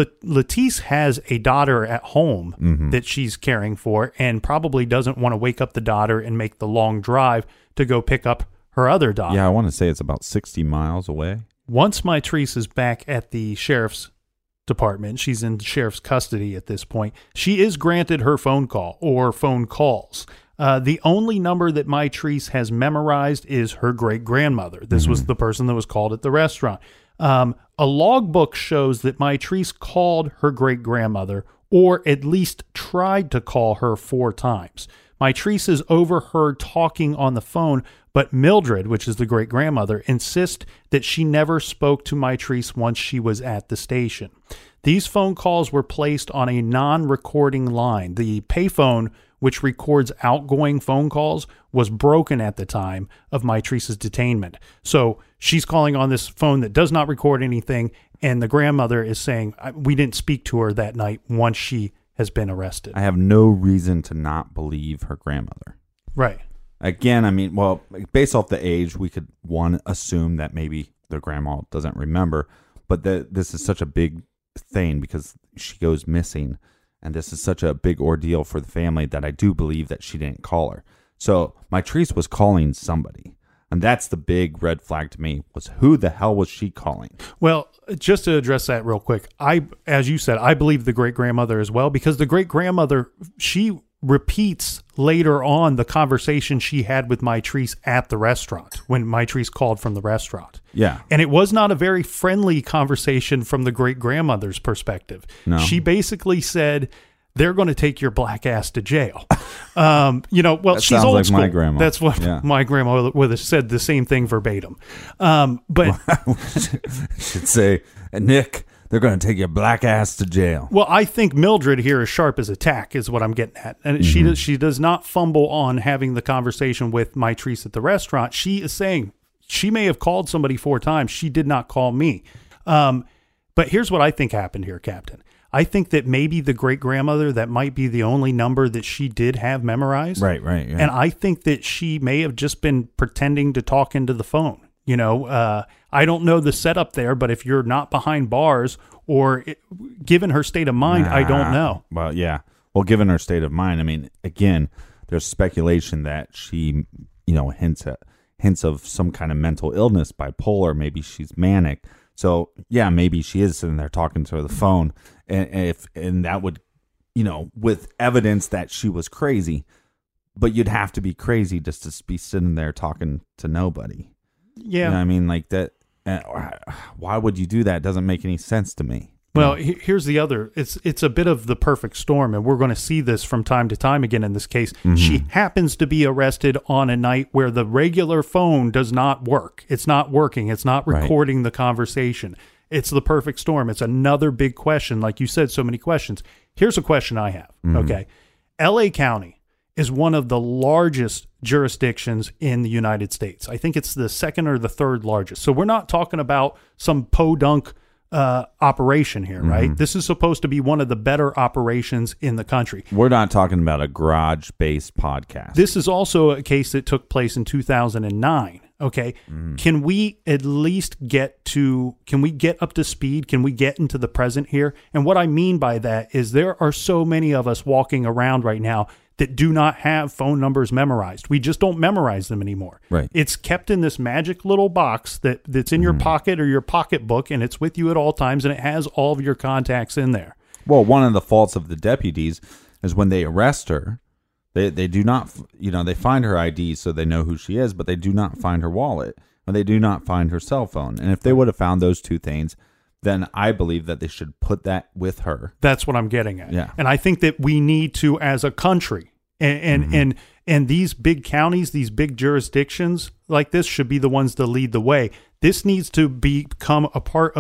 [SPEAKER 3] Letice has a daughter at home mm-hmm. that she's caring for and probably doesn't want to wake up the daughter and make the long drive to go pick up her other daughter.
[SPEAKER 4] Yeah, I want to say it's about sixty miles away.
[SPEAKER 3] Once Mitrice is back at the sheriff's department, she's in sheriff's custody at this point, she is granted her phone call or phone calls. Uh, the only number that Mitrice has memorized is her great-grandmother. This mm-hmm. was the person that was called at the restaurant. Um, a logbook shows that Mitrice called her great-grandmother, or at least tried to call her four times. Mitrice is overheard talking on the phone, but Mildred, which is the great-grandmother, insists that she never spoke to Mitrice once she was at the station. These phone calls were placed on a non-recording line. The payphone, which records outgoing phone calls, was broken at the time of Mitrice's detainment. So she's calling on this phone that does not record anything, and the grandmother is saying, we didn't speak to her that night once she has been arrested.
[SPEAKER 4] I have no reason to not believe her grandmother.
[SPEAKER 3] Right.
[SPEAKER 4] Again, I mean, well, based off the age, we could, one, assume that maybe the grandma doesn't remember, but that this is such a big thing because she goes missing. And this is such a big ordeal for the family that I do believe that she didn't call her. So Mitrice was calling somebody. And that's the big red flag to me, was who the hell was she calling?
[SPEAKER 3] Well, just to address that real quick, I, as you said, I believe the great-grandmother as well, because the great-grandmother, she repeats later on the conversation she had with Mitrice at the restaurant when Mitrice called from the restaurant.
[SPEAKER 4] Yeah.
[SPEAKER 3] And it was not a very friendly conversation from the great-grandmother's perspective.
[SPEAKER 4] No.
[SPEAKER 3] She basically said, they're going to take your black ass to jail. Um, you know, well,
[SPEAKER 4] that
[SPEAKER 3] she's
[SPEAKER 4] sounds
[SPEAKER 3] old
[SPEAKER 4] like
[SPEAKER 3] school.
[SPEAKER 4] my grandma.
[SPEAKER 3] That's what
[SPEAKER 4] yeah.
[SPEAKER 3] my grandma would have said, the same thing verbatim. Um, but
[SPEAKER 4] should say, Nick, they're going to take your black ass to jail.
[SPEAKER 3] Well, I think Mildred here is sharp as a tack, is what I'm getting at. And mm-hmm. she does, she does not fumble on having the conversation with Mitrice at the restaurant. She is saying she may have called somebody four times. She did not call me. Um, but here's what I think happened here, Captain. I think that maybe the great-grandmother, that might be the only number that she did have memorized.
[SPEAKER 4] Right, right. Yeah.
[SPEAKER 3] And I think that she may have just been pretending to talk into the phone. You know, uh, I don't know the setup there, but if you're not behind bars or it, given her state of mind, nah, I don't know.
[SPEAKER 4] Well, yeah. Well, given her state of mind, I mean, again, there's speculation that she, you know, hints at hints of some kind of mental illness, bipolar, maybe she's manic. So, yeah, maybe she is sitting there talking to the phone, and, and if and that would, you know, with evidence that she was crazy, but you'd have to be crazy just to be sitting there talking to nobody.
[SPEAKER 3] Yeah.
[SPEAKER 4] You know what I mean? Like that, uh, why would you do that? It doesn't make any sense to me.
[SPEAKER 3] Well, he, here's the other. It's it's a bit of the perfect storm, and we're going to see this from time to time again in this case. Mm-hmm. She happens to be arrested on a night where the regular phone does not work. It's not working. It's not recording right. the conversation. It's the perfect storm. It's another big question. Like you said, so many questions. Here's a question I have. Mm-hmm. Okay. L A County is one of the largest jurisdictions in the United States. I think it's the second or the third largest. So we're not talking about some podunk uh, operation here, right? Mm-hmm. This is supposed to be one of the better operations in the country.
[SPEAKER 4] We're not talking about a garage-based podcast.
[SPEAKER 3] This is also a case that took place in two thousand nine. Okay. Mm. Can we at least get to, can we get up to speed? Can we get into the present here? And what I mean by that is there are so many of us walking around right now that do not have phone numbers memorized. We just don't memorize them anymore.
[SPEAKER 4] Right.
[SPEAKER 3] It's kept in this magic little box that, that's in mm. your pocket or your pocketbook, and it's with you at all times, and it has all of your contacts in there.
[SPEAKER 4] Well, one of the faults of the deputies is when they arrest her, They they do not, you know, they find her I D so they know who she is, but they do not find her wallet, and they do not find her cell phone. And if they would have found those two things, then I believe that they should put that with her.
[SPEAKER 3] That's what I'm getting at.
[SPEAKER 4] Yeah.
[SPEAKER 3] And I think that we need to, as a country, and and, mm-hmm. and and these big counties, these big jurisdictions like this should be the ones to lead the way. This needs to become a part of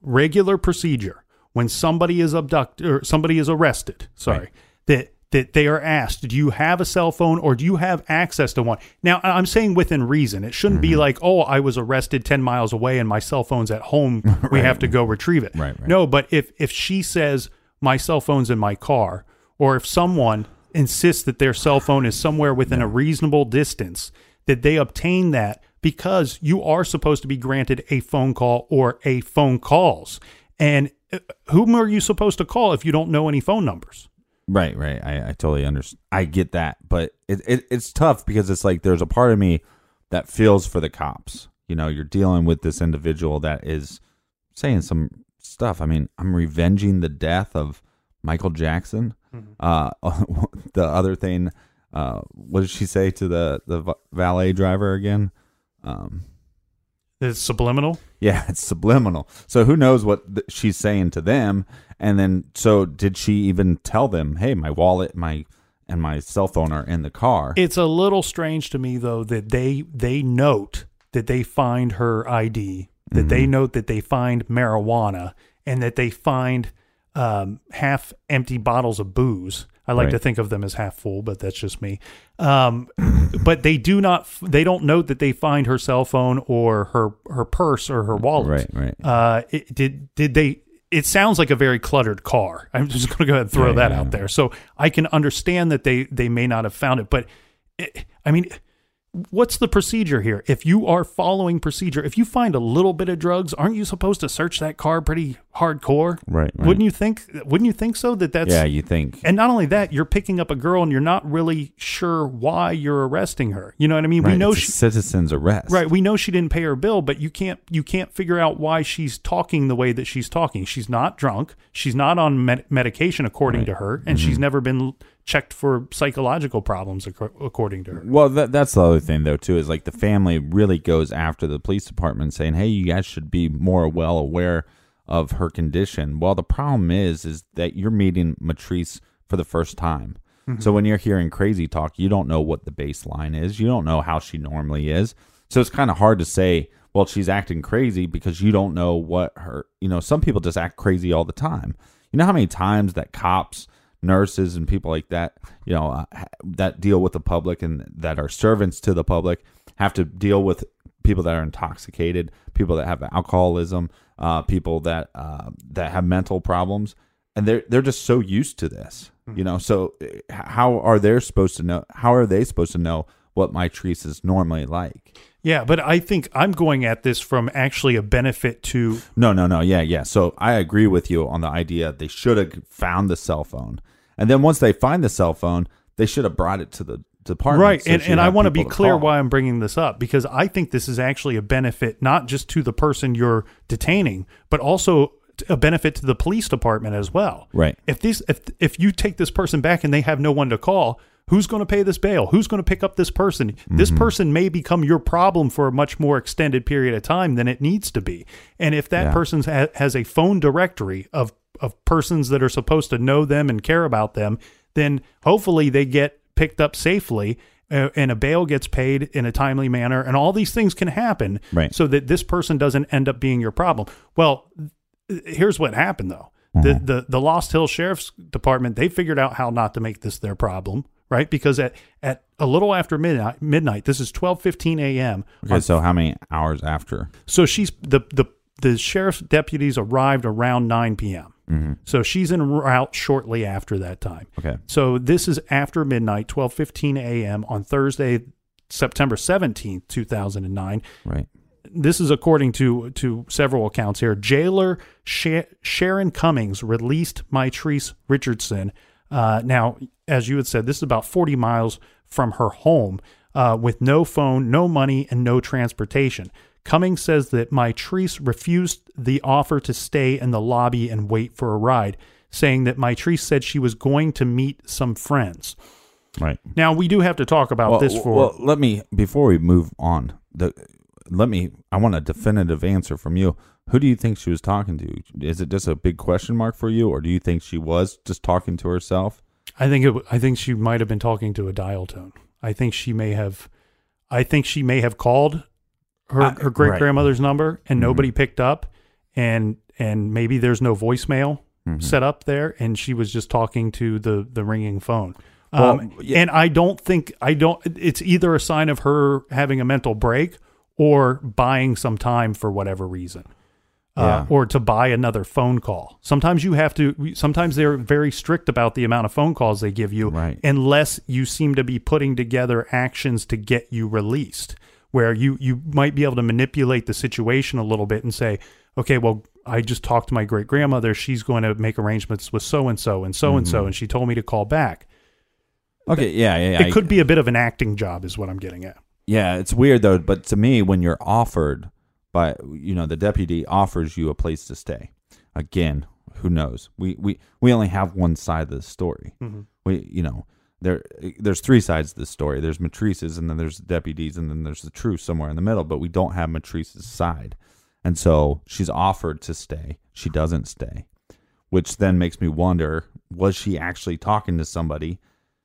[SPEAKER 3] regular procedure when somebody is abducted or somebody is arrested. Sorry,
[SPEAKER 4] Right.
[SPEAKER 3] that that they are asked, do you have a cell phone or do you have access to one? Now, I'm saying within reason. It shouldn't mm-hmm. be like, oh, I was arrested ten miles away and my cell phone's at home. right. We have to go retrieve it.
[SPEAKER 4] Right, right.
[SPEAKER 3] No, but if, if she says my cell phone's in my car, or if someone insists that their cell phone is somewhere within yeah. a reasonable distance, that they obtain that because you are supposed to be granted a phone call or a phone calls. And whom are you supposed to call if you don't know any phone numbers?
[SPEAKER 4] Right, right. I, I totally understand. I get that, but it, it it's tough because it's like there's a part of me that feels for the cops. You know, you're dealing with this individual that is saying some stuff. I mean, I'm revenging the death of Michael Jackson. Mm-hmm. Uh, the other thing, uh, what did she say to the the valet driver again? Um,
[SPEAKER 3] it's subliminal.
[SPEAKER 4] Yeah, it's subliminal. So who knows what th- she's saying to them? And then, so did she even tell them, hey, my wallet, my and my cell phone are in the car?
[SPEAKER 3] It's a little strange to me, though, that they they note that they find her I D, that mm-hmm. they note that they find marijuana, and that they find um, half empty bottles of booze. I like
[SPEAKER 4] right.
[SPEAKER 3] to think of them as half full, but that's just me. Um, but they do not, they don't note that they find her cell phone or her, her purse or her wallet.
[SPEAKER 4] Right, right.
[SPEAKER 3] Uh, it, did, did they, it sounds like a very cluttered car. I'm just going to go ahead and throw
[SPEAKER 4] yeah,
[SPEAKER 3] that
[SPEAKER 4] yeah.
[SPEAKER 3] out there. So I can understand that they, they may not have found it, but it, I mean, what's the procedure here? If you are following procedure, if you find a little bit of drugs, aren't you supposed to search that car pretty hardcore?
[SPEAKER 4] Right, right.
[SPEAKER 3] Wouldn't you think, wouldn't you think so that that's,
[SPEAKER 4] yeah, you think.
[SPEAKER 3] And not only that, you're picking up a girl and you're not really sure why you're arresting her. You know what I mean?
[SPEAKER 4] Right,
[SPEAKER 3] we know
[SPEAKER 4] it's
[SPEAKER 3] she,
[SPEAKER 4] a citizen's arrest.
[SPEAKER 3] Right. We know she didn't pay her bill, but you can't, you can't figure out why she's talking the way that she's talking. She's not drunk. She's not on med- medication according
[SPEAKER 4] right.
[SPEAKER 3] to her. And mm-hmm. she's never been checked for psychological problems according to her.
[SPEAKER 4] Well, that, that's the other thing though too, is like the family really goes after the police department saying, hey, you guys should be more well aware of her condition. Well, the problem is is that you're meeting Matrice for the first time. Mm-hmm. So when you're hearing crazy talk, you don't know what the baseline is. You don't know how she normally is. So it's kind of hard to say, well, she's acting crazy because you don't know what her, you know, some people just act crazy all the time. You know how many times that cops, nurses and people like that, you know, uh, that deal with the public and that are servants to the public have to deal with people that are intoxicated, people that have alcoholism, uh, people that uh, that have mental problems, and they're they're just so used to this, you know. So how are they supposed to know? How are they supposed to know what Matrice is normally like?
[SPEAKER 3] Yeah, but I think I'm going at this from actually a benefit to.
[SPEAKER 4] No, no, no. Yeah, yeah. So I agree with you on the idea they should have found the cell phone. And then once they find the cell phone, they should have brought it to the department.
[SPEAKER 3] Right.
[SPEAKER 4] So
[SPEAKER 3] and and I want to be clear
[SPEAKER 4] call.
[SPEAKER 3] why I'm bringing this up, because I think this is actually a benefit not just to the person you're detaining, but also a benefit to the police department as well.
[SPEAKER 4] Right.
[SPEAKER 3] If this, if if you take this person back and they have no one to call, who's going to pay this bail? Who's going to pick up this person? Mm-hmm. This person may become your problem for a much more extended period of time than it needs to be. And if that
[SPEAKER 4] yeah.
[SPEAKER 3] person ha- has a phone directory of of persons that are supposed to know them and care about them, then hopefully they get picked up safely uh, and a bail gets paid in a timely manner, and all these things can happen
[SPEAKER 4] right.
[SPEAKER 3] so that this person doesn't end up being your problem. Well, here's what happened though. Mm-hmm. The, the, the Lost Hills Sheriff's Department, they figured out how not to make this their problem, right? Because at, at a little after midnight, midnight, this is twelve fifteen a.m.
[SPEAKER 4] Okay, on, so how many hours after?
[SPEAKER 3] So she's, the, the, the sheriff's deputies arrived around nine p.m.
[SPEAKER 4] Mm-hmm.
[SPEAKER 3] So she's en route shortly after that time.
[SPEAKER 4] Okay.
[SPEAKER 3] So this is after midnight, twelve fifteen a.m. on Thursday, September seventeenth, two thousand nine.
[SPEAKER 4] Right.
[SPEAKER 3] This is according to to several accounts here. Jailer Sh Sharon Cummings released Matrice Richardson. Uh, now, as you had said, this is about forty miles from her home uh, with no phone, no money, and no transportation. Cummings says that Matrice refused the offer to stay in the lobby and wait for a ride, saying that Matrice said she was going to meet some friends.
[SPEAKER 4] Right.
[SPEAKER 3] Now, we do have to talk about
[SPEAKER 4] well,
[SPEAKER 3] this for...
[SPEAKER 4] Well, let me, before we move on, the, let me, I want a definitive answer from you. Who do you think she was talking to? Is it just a big question mark for you, or do you think she was just talking to herself?
[SPEAKER 3] I think it, I think she might have been talking to a dial tone. I think she may have, I think she may have called her,
[SPEAKER 4] I,
[SPEAKER 3] her great grandmother's
[SPEAKER 4] right.
[SPEAKER 3] number and
[SPEAKER 4] mm-hmm.
[SPEAKER 3] nobody picked up, and and maybe there's no voicemail
[SPEAKER 4] Mhm.
[SPEAKER 3] set up there, and she was just talking to the the ringing phone.
[SPEAKER 4] Well,
[SPEAKER 3] Um,
[SPEAKER 4] yeah.
[SPEAKER 3] And I don't think I don't. It's either a sign of her having a mental break or buying some time for whatever reason, uh,
[SPEAKER 4] Yeah.
[SPEAKER 3] or to buy another phone call. Sometimes you have to. Sometimes they're very strict about the amount of phone calls they give you,
[SPEAKER 4] Right.
[SPEAKER 3] unless you seem to be putting together actions to get you released, where you you might be able to manipulate the situation a little bit and say, okay, well, I just talked to my great grandmother. She's going to make arrangements with so and so and so and so, and she told me to call back.
[SPEAKER 4] Okay, yeah, yeah, yeah.
[SPEAKER 3] It could be a bit of an acting job, is what I'm getting at.
[SPEAKER 4] Yeah, it's weird though, but to me, when you're offered by, you know, the deputy offers you a place to stay, again, who knows? We we, we only have one side of the story.
[SPEAKER 3] Mm-hmm.
[SPEAKER 4] We, you know, there there's three sides to the story. There's Matrice's, and then there's the deputies, and then there's the truth somewhere in the middle. But we don't have Matrice's side, and so she's offered to stay. She doesn't stay, which then makes me wonder: was she actually talking to somebody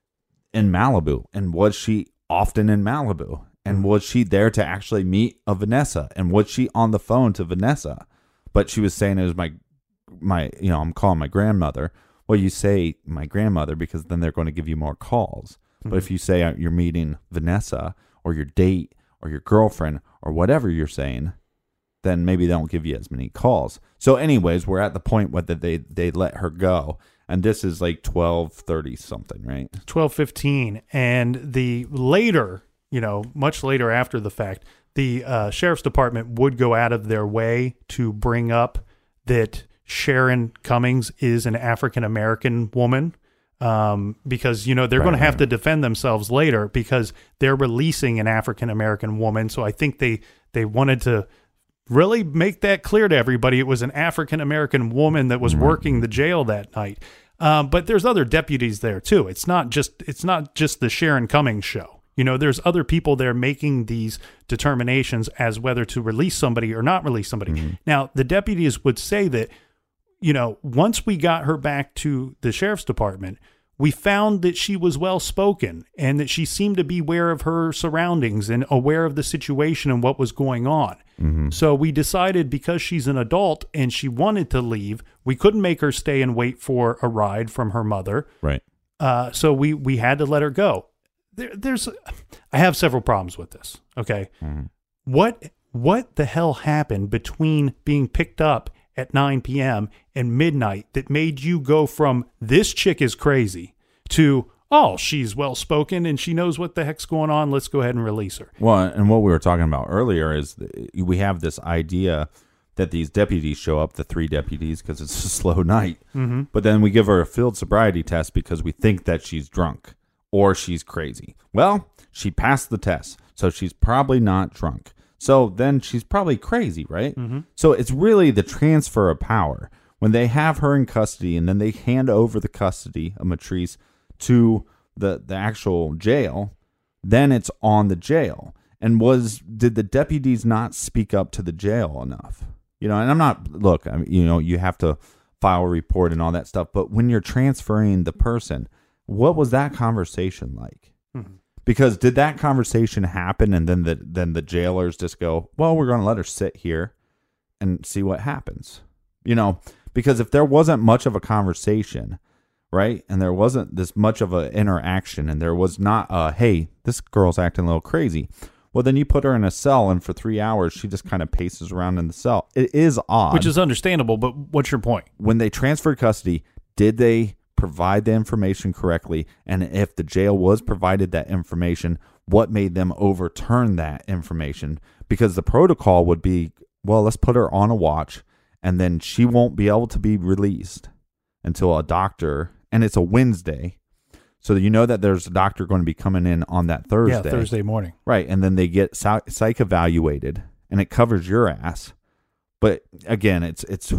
[SPEAKER 4] in Malibu, and was she often in Malibu? And was she there to actually meet a Vanessa? And was she on the phone to Vanessa? But she was saying it was my, my, you know, I'm calling my grandmother. Well, you say my grandmother because then they're going to give you more calls. Mm-hmm. But if you say you're meeting Vanessa or your date or your girlfriend or whatever you're saying, then maybe they don't give you as many calls. So anyways, we're at the point where they, they let her go. And this is like twelve thirty something, right?
[SPEAKER 3] twelve fifteen. And the later, you know, much later after the fact, the uh, sheriff's department would go out of their way to bring up that Sharon Cummings is an African-American woman, um, because, you know, they're
[SPEAKER 4] Right,
[SPEAKER 3] going to have
[SPEAKER 4] right.
[SPEAKER 3] to defend themselves later because they're releasing an African-American woman. So I think they, they wanted to really make that clear to everybody. It was an African-American woman that was working the jail that night. Um, but there's other deputies there too. It's not just, it's not just the Sharon Cummings show. You know, there's other people there making these determinations as whether to release somebody or not release somebody.
[SPEAKER 4] Mm-hmm.
[SPEAKER 3] Now, the deputies would say that, you know, once we got her back to the sheriff's department, we found that she was well-spoken and that she seemed to be aware of her surroundings and aware of the situation and what was going on.
[SPEAKER 4] Mm-hmm.
[SPEAKER 3] So we decided because she's an adult and she wanted to leave, we couldn't make her stay and wait for a ride from her mother.
[SPEAKER 4] Right.
[SPEAKER 3] Uh, so we, we had to let her go. There, there's, I have several problems with this. Okay.
[SPEAKER 4] Mm-hmm.
[SPEAKER 3] What, what the hell happened between being picked up at nine p.m. and midnight that made you go from this chick is crazy to, oh, she's well-spoken and she knows what the heck's going on. Let's go ahead and release her.
[SPEAKER 4] Well, and what we were talking about earlier is that we have this idea that these deputies show up, the three deputies, because it's a slow night.
[SPEAKER 3] Mm-hmm.
[SPEAKER 4] But then we give her a field sobriety test because we think that she's drunk or she's crazy. Well, she passed the test, so she's probably not drunk. So then she's probably crazy, right?
[SPEAKER 3] Mm-hmm.
[SPEAKER 4] So it's really the transfer of power. When they have her in custody and then they hand over the custody of Matrice to the, the actual jail, then it's on the jail. And was did the deputies not speak up to the jail enough? You know, and I'm not, look, I mean, you know, you have to file a report and all that stuff. But when you're transferring the person, what was that conversation like?
[SPEAKER 3] Mm-hmm.
[SPEAKER 4] Because did that conversation happen and then the then the jailers just go, well, we're going to let her sit here and see what happens? You know, because if there wasn't much of a conversation, right, and there wasn't this much of an interaction and there was not a, hey, this girl's acting a little crazy, well, then you put her in a cell and for three hours she just kind of paces around in the cell. It is odd.
[SPEAKER 3] Which is understandable, but what's your point?
[SPEAKER 4] When they transferred custody, did they provide the information correctly? And if the jail was provided that information, what made them overturn that information? Because the protocol would be, well, let's put her on a watch and then she won't be able to be released until a doctor, and it's a Wednesday. So you know that there's a doctor going to be coming in on that Thursday.
[SPEAKER 3] Yeah, Thursday morning.
[SPEAKER 4] Right. And then they get psych, psych evaluated and it covers your ass. But again, it's it's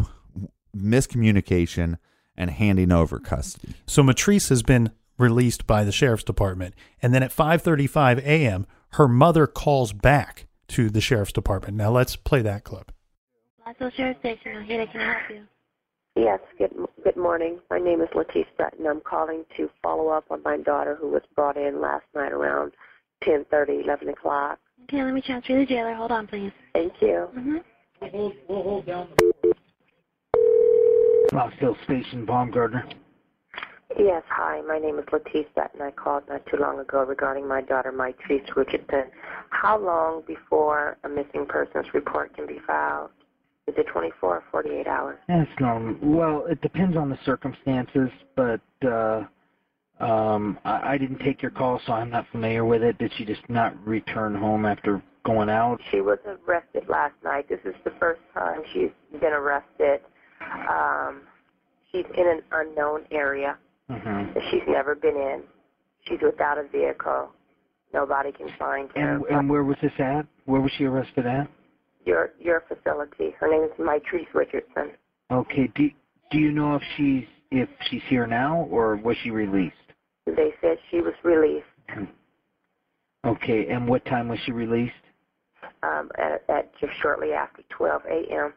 [SPEAKER 4] miscommunication and handing over custody.
[SPEAKER 3] So Matrice has been released by the sheriff's department. And then at five thirty-five a.m., her mother calls back to the sheriff's department. Now let's play that clip.
[SPEAKER 10] Knoxville Sheriff Station, Alheda, can I help you?
[SPEAKER 11] Yes, good, good morning. My name is Letice Sutton. I'm calling to follow up on my daughter who was brought in last night around ten thirty, eleven o'clock.
[SPEAKER 10] Okay, let me transfer you to the jailer. Hold on, please.
[SPEAKER 11] Thank you.
[SPEAKER 10] Mm-hmm.
[SPEAKER 12] We'll hold, we'll hold down
[SPEAKER 5] Los Hills Station, Baumgartner.
[SPEAKER 11] Yes, hi. My name is Leticia, and I called not too long ago regarding my daughter, Maitrice Richardson. How long before a missing persons report can be filed? Is it twenty-four or forty-eight hours?
[SPEAKER 5] That's normal. Well, it depends on the circumstances, but uh, um, I, I didn't take your call, so I'm not familiar with it. Did she just not return home after going out?
[SPEAKER 11] She was arrested last night. This is the first time she's been arrested. Um, she's in an unknown area
[SPEAKER 5] Mm-hmm.
[SPEAKER 11] that she's never been in. She's without a vehicle. Nobody can find her.
[SPEAKER 5] And, and where was this at? Where was she arrested at?
[SPEAKER 11] Your your facility. Her name is Maitrice Richardson.
[SPEAKER 5] Okay. Do Do you know if she's if she's here now, or was she released?
[SPEAKER 11] They said she was released.
[SPEAKER 5] Okay. And what time was she released?
[SPEAKER 11] Um, at, at just shortly after twelve a.m.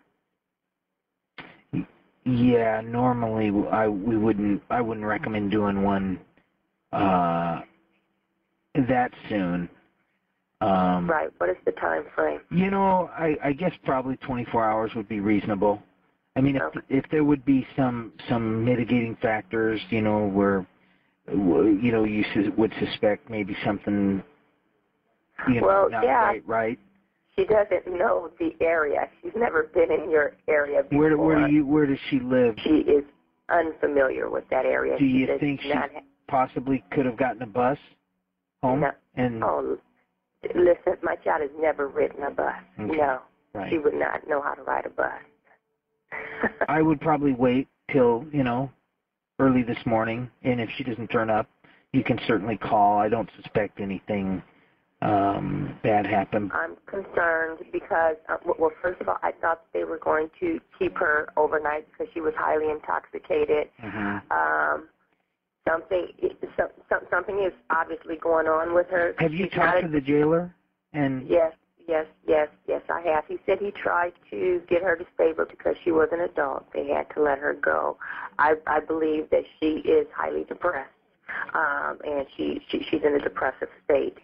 [SPEAKER 5] Yeah, normally I we wouldn't I wouldn't recommend doing one uh, that soon. Um,
[SPEAKER 11] Right. What is the time frame?
[SPEAKER 5] You know, I, I guess probably twenty-four hours would be reasonable. I mean, if if there would be some some mitigating factors, you know, where you know you su- would suspect maybe something, you know,
[SPEAKER 11] Well,
[SPEAKER 5] not
[SPEAKER 11] yeah.
[SPEAKER 5] right, right.
[SPEAKER 11] She doesn't know the area. She's never been in your area before.
[SPEAKER 5] Where where do you where does she live?
[SPEAKER 11] She is unfamiliar with that area.
[SPEAKER 5] Do you
[SPEAKER 11] she does
[SPEAKER 5] think she
[SPEAKER 11] not ha-
[SPEAKER 5] possibly could have gotten a bus home?
[SPEAKER 11] No.
[SPEAKER 5] And
[SPEAKER 11] Oh, listen, my child has never ridden a bus.
[SPEAKER 5] Okay.
[SPEAKER 11] No,
[SPEAKER 5] Right.
[SPEAKER 11] she would not know how to ride a bus.
[SPEAKER 5] I would probably wait till, you know, early this morning, and if she doesn't turn up, you can certainly call. I don't suspect anything um, bad happened.
[SPEAKER 11] I'm concerned because, uh, well, first of all, I thought they were going to keep her overnight because she was highly intoxicated.
[SPEAKER 5] Mm-hmm.
[SPEAKER 11] Um, something, some, some, something is obviously going on with her.
[SPEAKER 5] Have you
[SPEAKER 11] She's
[SPEAKER 5] talked
[SPEAKER 11] not-
[SPEAKER 5] to the jailer? And
[SPEAKER 11] Yes, yes, yes, yes, I have. He said he tried to get her to stable because she was an adult. They had to let her go. I, I believe that she is highly depressed, um, and she, she she's in a depressive state.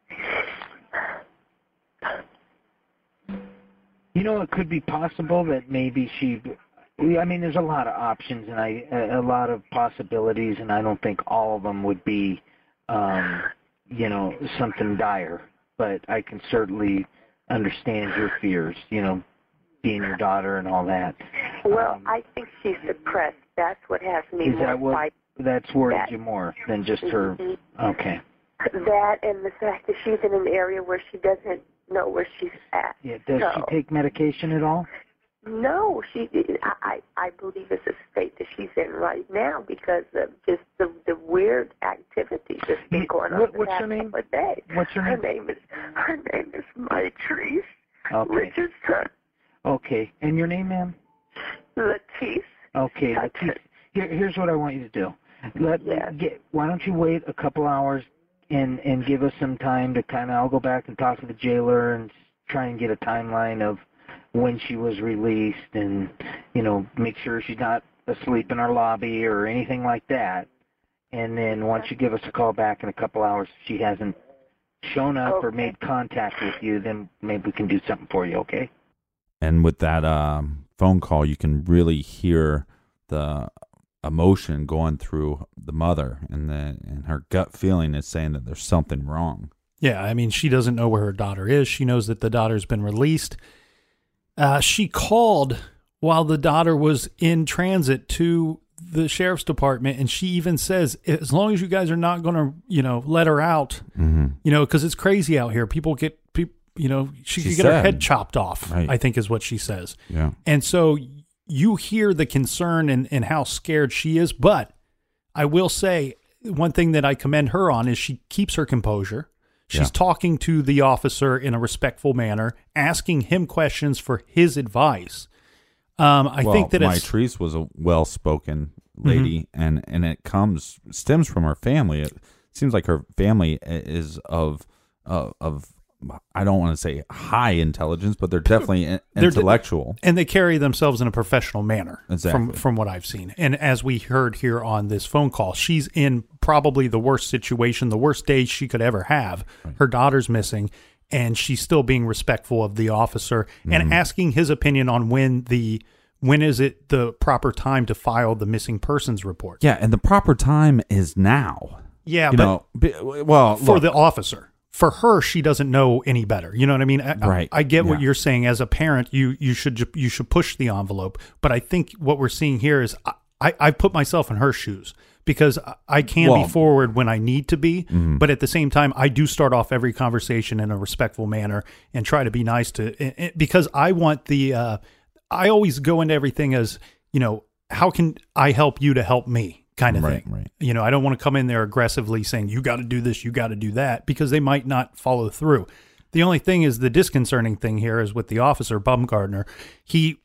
[SPEAKER 5] You know, it could be possible that maybe she. I mean, there's a lot of options and I a lot of possibilities, and I don't think all of them would be, um, you know, something dire. But I can certainly understand your fears. You know, being your daughter and all that.
[SPEAKER 11] Well,
[SPEAKER 5] Um,
[SPEAKER 11] I think she's depressed. That's what has me
[SPEAKER 5] Is
[SPEAKER 11] more
[SPEAKER 5] that what?
[SPEAKER 11] frightened.
[SPEAKER 5] That's worried
[SPEAKER 11] that-
[SPEAKER 5] you more than just her.
[SPEAKER 11] Mhm.
[SPEAKER 5] Okay.
[SPEAKER 11] That and the fact that she's in an area where she doesn't know where she's at.
[SPEAKER 5] Yeah. Does
[SPEAKER 11] So-
[SPEAKER 5] she take medication at all?
[SPEAKER 11] No, she. I, I I believe it's a state that she's in right now because of just the the weird activities that's been going on
[SPEAKER 5] What-
[SPEAKER 11] the
[SPEAKER 5] what's
[SPEAKER 11] past
[SPEAKER 5] her name?
[SPEAKER 11] couple of days.
[SPEAKER 5] What's her
[SPEAKER 11] Her
[SPEAKER 5] name?
[SPEAKER 11] name is her name is Maitrice
[SPEAKER 5] Okay.
[SPEAKER 11] Richardson.
[SPEAKER 5] Okay. And your name, ma'am?
[SPEAKER 11] Latisse.
[SPEAKER 5] Okay. Latif, here, here's what I want you to do. Let
[SPEAKER 11] Yes.
[SPEAKER 5] get. Why don't you wait a couple hours and and give us some time to kind of. I'll go back and talk to the jailer and try and get a timeline of when she was released, and you know, make sure she's not asleep in our lobby or anything like that. And then once you give us a call back in a couple hours, if she hasn't shown up or
[SPEAKER 11] Okay.
[SPEAKER 5] made contact with you, then maybe we can do something for you. Okay?
[SPEAKER 4] And with that um, phone call, you can really hear the emotion going through the mother, and the and her gut feeling is saying that there's something wrong.
[SPEAKER 3] Yeah, I mean, she doesn't know where her daughter is. She knows that the daughter's been released. Uh, she called while the daughter was in transit to the sheriff's department, and she even says, as long as you guys are not going to, you know, let her out,
[SPEAKER 4] Mm-hmm.
[SPEAKER 3] you know, because it's crazy out here. People get, peop you know, she,
[SPEAKER 4] She
[SPEAKER 3] could get her
[SPEAKER 4] said.
[SPEAKER 3] head chopped off,
[SPEAKER 4] Right.
[SPEAKER 3] I think is what she says.
[SPEAKER 4] Yeah.
[SPEAKER 3] And so you hear the concern and, and how scared she is. But I will say one thing that I commend her on is she keeps her composure. She's
[SPEAKER 4] Yeah.
[SPEAKER 3] talking to the officer in a respectful manner, asking him questions for his advice. Um, I
[SPEAKER 4] well,
[SPEAKER 3] think that it's,
[SPEAKER 4] Maitrice was a well-spoken lady, and, and it comes stems from her family. It seems like her family is of uh, of I don't want to say high intelligence, but they're definitely in-
[SPEAKER 3] They're-
[SPEAKER 4] intellectual.
[SPEAKER 3] and they carry themselves in a professional manner.
[SPEAKER 4] Exactly.
[SPEAKER 3] From from what I've seen, and as we heard here on this phone call, she's in probably the worst situation, the worst day she could ever have.
[SPEAKER 4] Right.
[SPEAKER 3] Her daughter's missing, and she's still being respectful of the officer
[SPEAKER 4] Mm-hmm.
[SPEAKER 3] and asking his opinion on when the when is it the proper time to file the missing persons report?
[SPEAKER 4] Yeah, and the proper time is now.
[SPEAKER 3] Yeah,
[SPEAKER 4] you
[SPEAKER 3] but
[SPEAKER 4] know, be, well,
[SPEAKER 3] for
[SPEAKER 4] look,
[SPEAKER 3] the officer. For her, she doesn't know any better. You know what I mean? I,
[SPEAKER 4] right.
[SPEAKER 3] I, I get
[SPEAKER 4] yeah.
[SPEAKER 3] what you're saying. As a parent, you you should you should push the envelope. But I think what we're seeing here is I, I, I put myself in her shoes because I can
[SPEAKER 4] well,
[SPEAKER 3] be forward when I need to be.
[SPEAKER 4] Mm-hmm.
[SPEAKER 3] But at the same time, I do start off every conversation in a respectful manner and try to be nice to because I want the. Uh, I always go into everything as, you know, how can I help you to help me? Kind of
[SPEAKER 4] right,
[SPEAKER 3] thing.
[SPEAKER 4] Right.
[SPEAKER 3] You know, I don't want to come in there aggressively saying, you got to do this, you got to do that, because they might not follow through. The only thing is the disconcerting thing here is with the officer, Bumgardner, he,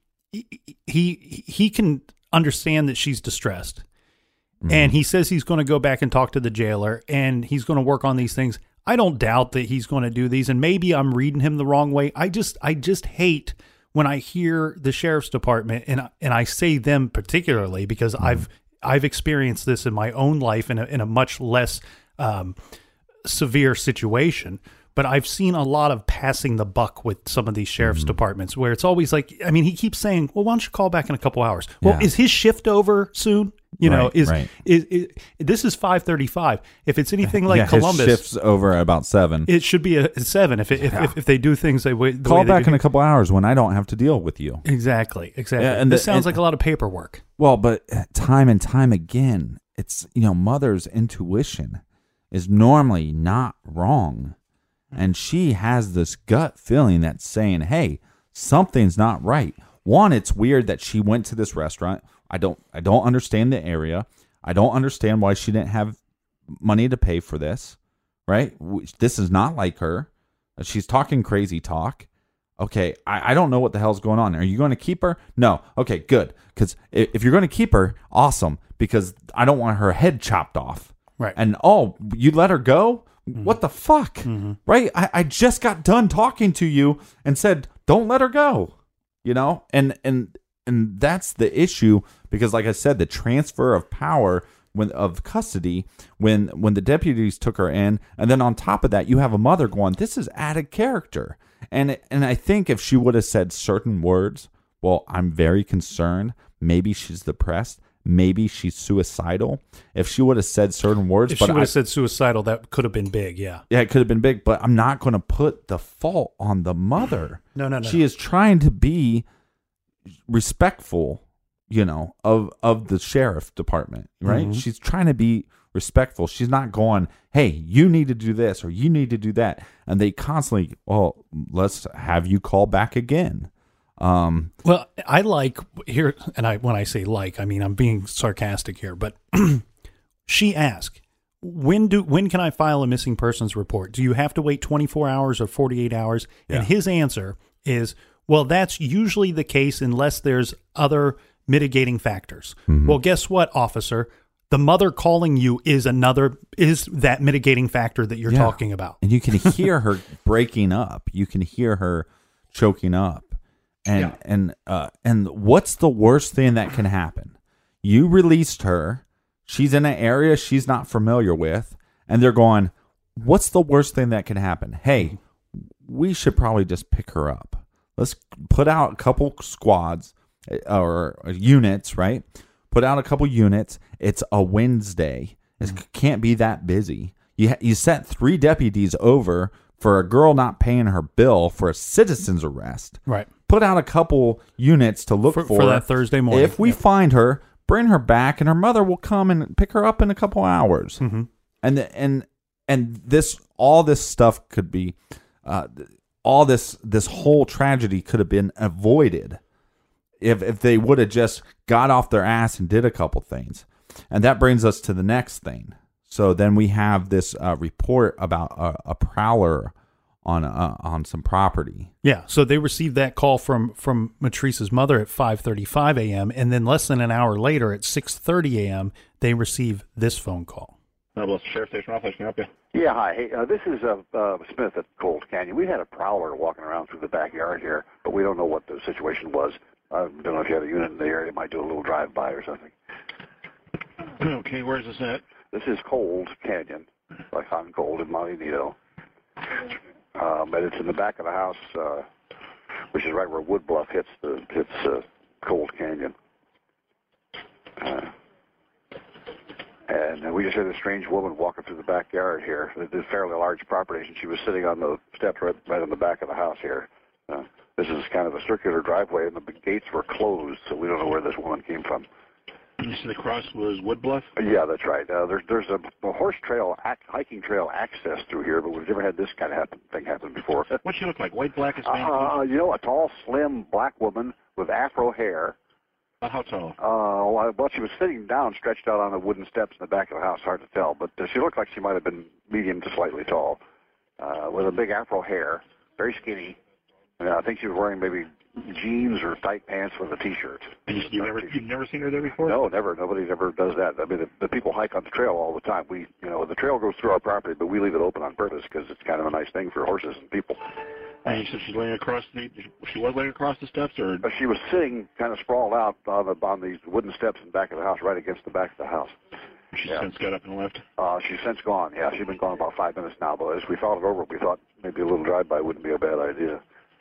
[SPEAKER 3] he, he can understand that she's distressed. Mm-hmm. And he says he's going to go back and talk to the jailer and he's going to work on these things. I don't doubt that he's going to do these. And maybe I'm reading him the wrong way. I just, I just hate when I hear the sheriff's department and, and I say them particularly because mm-hmm. I've, I've experienced this in my own life in a, in a much less um, severe situation, but I've seen a lot of passing the buck with some of these sheriff's mm-hmm. departments where it's always like, I mean, he keeps saying, well, why don't you call back in a couple hours? Well,
[SPEAKER 4] yeah.
[SPEAKER 3] is his shift over soon? You know,
[SPEAKER 4] right,
[SPEAKER 3] is,
[SPEAKER 4] right.
[SPEAKER 3] is, is, this is five thirty-five. If it's anything like
[SPEAKER 4] yeah,
[SPEAKER 3] Columbus,
[SPEAKER 4] his shift's over at about seven.
[SPEAKER 3] It should be a seven. If it,
[SPEAKER 4] yeah.
[SPEAKER 3] if, if they do things they way, the
[SPEAKER 4] call
[SPEAKER 3] way
[SPEAKER 4] back
[SPEAKER 3] they
[SPEAKER 4] in a couple hours when I don't have to deal with you.
[SPEAKER 3] Exactly, exactly.
[SPEAKER 4] Yeah, and
[SPEAKER 3] this
[SPEAKER 4] the,
[SPEAKER 3] sounds
[SPEAKER 4] and,
[SPEAKER 3] like a lot of paperwork.
[SPEAKER 4] Well, but time and time again, it's, you know, mother's intuition is normally not wrong. And she has this gut feeling that's saying, hey, something's not right. One, it's weird that she went to this restaurant. I don't I don't understand the area. I don't understand why she didn't have money to pay for this, right? This is not like her. She's talking crazy talk. Okay, I, I don't know what the hell's going on. Are you going to keep her? No. Okay, good. Because if you're going to keep her, awesome. Because I don't want her head chopped off.
[SPEAKER 3] Right.
[SPEAKER 4] And, oh, you let her go? Mm-hmm. What the fuck?
[SPEAKER 3] Mm-hmm.
[SPEAKER 4] Right? I, I just got done talking to you and said, don't let her go. You know? And and and that's the issue because, like I said, the transfer of power when of custody when when the deputies took her in, and then on top of that, you have a mother going, this is added character. And and I think if she would have said certain words, well, I'm very concerned. Maybe she's depressed. Maybe she's suicidal. If she would have said certain words,
[SPEAKER 3] if
[SPEAKER 4] but
[SPEAKER 3] she would have
[SPEAKER 4] I,
[SPEAKER 3] said suicidal, that could have been big. Yeah,
[SPEAKER 4] yeah, it could have been big. But I'm not going to put the fault on the mother.
[SPEAKER 3] No, no, no.
[SPEAKER 4] She is trying to be respectful, you know, of of the sheriff department, right?
[SPEAKER 3] Mm-hmm.
[SPEAKER 4] She's trying to be respectful. She's not going, hey, you need to do this or you need to do that. And they constantly, well, let's have you call back again. Um,
[SPEAKER 3] well, I like here, and I when I say like, I mean I'm being sarcastic here, but she asked, when do when can I file a missing persons report? Do you have to wait twenty-four hours or forty-eight hours?
[SPEAKER 4] Yeah.
[SPEAKER 3] And his answer is, well, that's usually the case unless there's other mitigating factors.
[SPEAKER 4] Mm-hmm.
[SPEAKER 3] Well, guess what, officer? The mother calling you is another is that mitigating factor that you're
[SPEAKER 4] yeah.
[SPEAKER 3] talking about.
[SPEAKER 4] And you can hear her breaking up. You can hear her choking up. And
[SPEAKER 3] yeah.
[SPEAKER 4] and uh, and what's the worst thing that can happen? You released her. She's in an area she's not familiar with, and they're going, what's the worst thing that can happen? Hey, we should probably just pick her up. Let's put out a couple squads or units, right? Put out a couple units. It's a Wednesday. It can't be that busy. You you sent three deputies over for a girl not paying her bill for a citizen's arrest.
[SPEAKER 3] Right.
[SPEAKER 4] Put out a couple units to look
[SPEAKER 3] for,
[SPEAKER 4] for,
[SPEAKER 3] for that Thursday morning.
[SPEAKER 4] If we
[SPEAKER 3] yeah.
[SPEAKER 4] find her, bring her back, and her mother will come and pick her up in a couple hours.
[SPEAKER 3] Mm-hmm.
[SPEAKER 4] And the, and and this all this stuff could be, uh, all this this whole tragedy could have been avoided if if they would have just got off their ass and did a couple things. And that brings us to the next thing. So then we have this uh, report about a, a prowler on uh, on some property.
[SPEAKER 3] Yeah, so they received that call from from Matrice's mother at five thirty-five a.m. and then less than an hour later at six thirty a.m. they receive this phone call.
[SPEAKER 12] Noblesse Sheriff Station office, can I help you?
[SPEAKER 13] Yeah, hi. Hey, uh, this is uh, uh, Smith at Cold Canyon. We had a prowler walking around through the backyard here, but we don't know what the situation was. I don't know if you have a unit in the area. It might do a little drive-by or something.
[SPEAKER 12] Okay, where's this at?
[SPEAKER 13] This is Cold Canyon, like on Cold in Monte Nido. Um, but it's in the back of the house, uh, which is right where Wood Bluff hits the hits uh, Cold Canyon. Uh, and we just had a strange woman walking through the backyard here. It's a fairly large property, and she was sitting on the steps right, right on the back of the house here. Uh, this is kind of a circular driveway, and the gates were closed, so we don't know where this woman came from.
[SPEAKER 12] You said the cross was Wood Bluff?
[SPEAKER 13] Yeah, that's right. Uh, there's there's a, a horse trail, ac- hiking trail access through here, but we've never had this kind of happen, thing happen before.
[SPEAKER 12] What'd she look like? White, black, Hispanic?
[SPEAKER 13] Uh, you know, a tall, slim black woman with afro hair.
[SPEAKER 12] Uh, how tall?
[SPEAKER 13] Uh, well, well, she was sitting down, stretched out on the wooden steps in the back of the house. Hard to tell, but uh, she looked like she might have been medium to slightly tall, uh, with a big afro hair, very skinny. And I think she was wearing maybe jeans or tight pants with a T-shirt.
[SPEAKER 12] And you, you never, you've never seen her there before?
[SPEAKER 13] No, never. Nobody ever does that. I mean, the, the people hike on the trail all the time. We, you know, the trail goes through our property, but we leave it open on purpose because it's kind of a nice thing for horses and people.
[SPEAKER 12] And you said she's laying across the, she was laying across the steps, or?
[SPEAKER 13] Uh, she was sitting kind of sprawled out on, the, on these wooden steps in the back of the house, right against the back of the house.
[SPEAKER 12] She's
[SPEAKER 13] yeah.
[SPEAKER 12] since got up and left?
[SPEAKER 13] Uh, she's since gone, yeah. She's been gone about five minutes now, but as we thought it over, we thought maybe a little drive-by wouldn't be a bad idea.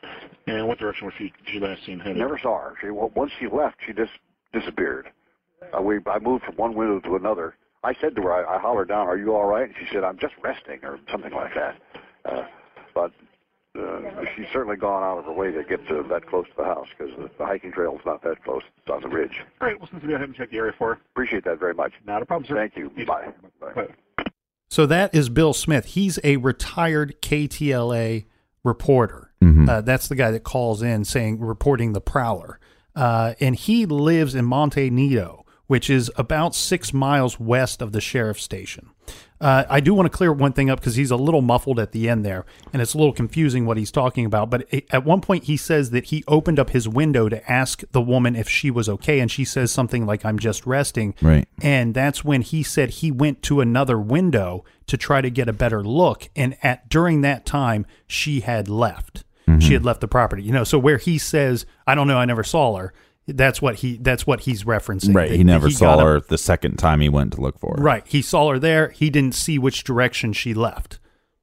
[SPEAKER 12] And what direction was she, she last seen headed?
[SPEAKER 13] Never saw her. She, once she left, she just disappeared. Uh, we, I moved from one window to another. I said to her, I, I hollered down, "Are you all right?" And she said, "I'm just resting," or something like that. Uh, but uh, she's certainly gone out of her way to get to that close to the house because the, the hiking trail is not that close. It's on the ridge.
[SPEAKER 12] All right, well, since we go ahead and check the area for her.
[SPEAKER 13] Appreciate that very much.
[SPEAKER 12] Not a problem, sir.
[SPEAKER 13] Thank you. you Bye. Bye.
[SPEAKER 12] Bye.
[SPEAKER 3] So that is Bill Smith. He's a retired K T L A reporter.
[SPEAKER 4] Mm-hmm.
[SPEAKER 3] Uh, that's the guy that calls in saying, reporting the Prowler. Uh, and he lives in Monte Nido, which is about six miles west of the sheriff's station. Uh, I do want to clear one thing up because he's a little muffled at the end there, and it's a little confusing what he's talking about. But it, at one point, he says that he opened up his window to ask the woman if she was okay, and she says something like, "I'm just resting."
[SPEAKER 4] Right.
[SPEAKER 3] And that's when he said he went to another window to try to get a better look, and at during that time, she had left. Mm-hmm. She had left the property. You know, so where he says, "I don't know, I never saw her," That's what he. That's what he's referencing.
[SPEAKER 4] Right.
[SPEAKER 3] That,
[SPEAKER 4] he never
[SPEAKER 3] he
[SPEAKER 4] saw her
[SPEAKER 3] up,
[SPEAKER 4] the second time he went to look for her.
[SPEAKER 3] Right. He saw her there. He didn't see which direction she left.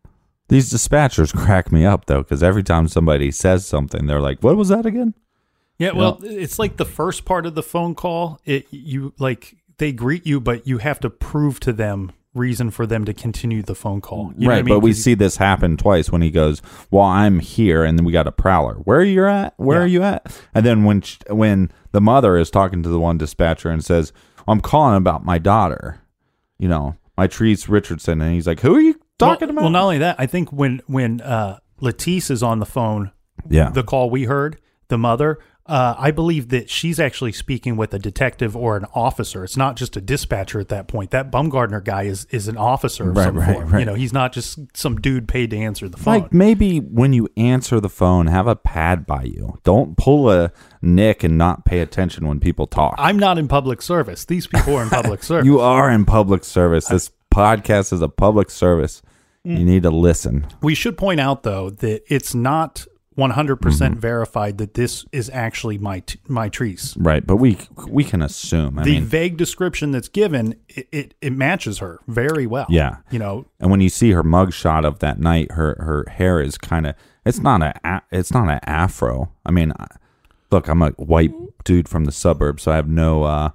[SPEAKER 4] These dispatchers crack me up though, because every time somebody says something, they're like, "What was that again?"
[SPEAKER 3] Yeah.
[SPEAKER 4] You
[SPEAKER 3] Well,
[SPEAKER 4] know?
[SPEAKER 3] it's like the first part of the phone call. It you like they greet you, but you have to prove to them reason for them to continue the phone call. You know
[SPEAKER 4] right.
[SPEAKER 3] what I mean?
[SPEAKER 4] But we
[SPEAKER 3] 'Cause
[SPEAKER 4] see this happen twice when he goes, "Well, I'm here," and then we got a prowler. Where are you at? Where
[SPEAKER 3] Yeah.
[SPEAKER 4] are you at? And then when sh- when the mother is talking to the one dispatcher and says, "I'm calling about my daughter," you know, my Treese Richardson, and he's like, "Who are you talking
[SPEAKER 3] well,
[SPEAKER 4] about?"
[SPEAKER 3] Well, not only that, I think when when uh, Latisse is on the phone,
[SPEAKER 4] Yeah.
[SPEAKER 3] the call we heard, the mother, uh, I believe that she's actually speaking with a detective or an officer. It's not just a dispatcher at that point. That Bumgardner guy is is an officer of
[SPEAKER 4] Right,
[SPEAKER 3] some
[SPEAKER 4] right,
[SPEAKER 3] form.
[SPEAKER 4] right.
[SPEAKER 3] You know, he's not just some dude paid to answer the phone.
[SPEAKER 4] Like maybe when you answer the phone, have a pad by you. Don't pull a Nick and not pay attention when people talk.
[SPEAKER 3] I'm not in public service. These people are in public service.
[SPEAKER 4] You are in public service. This podcast is a public service.
[SPEAKER 3] Mm.
[SPEAKER 4] You need to listen.
[SPEAKER 3] We should point out, though, that it's not one hundred percent
[SPEAKER 4] Mm-hmm.
[SPEAKER 3] verified that this is actually my t- my Treese.
[SPEAKER 4] Right, but we we can assume. I
[SPEAKER 3] the
[SPEAKER 4] mean,
[SPEAKER 3] vague description that's given, it, it, it matches her very well.
[SPEAKER 4] Yeah.
[SPEAKER 3] You know,
[SPEAKER 4] and when you see her mugshot of that night, her her hair is kind of it's not a it's not an afro. I mean, look, I'm a white dude from the suburbs, so I have no uh,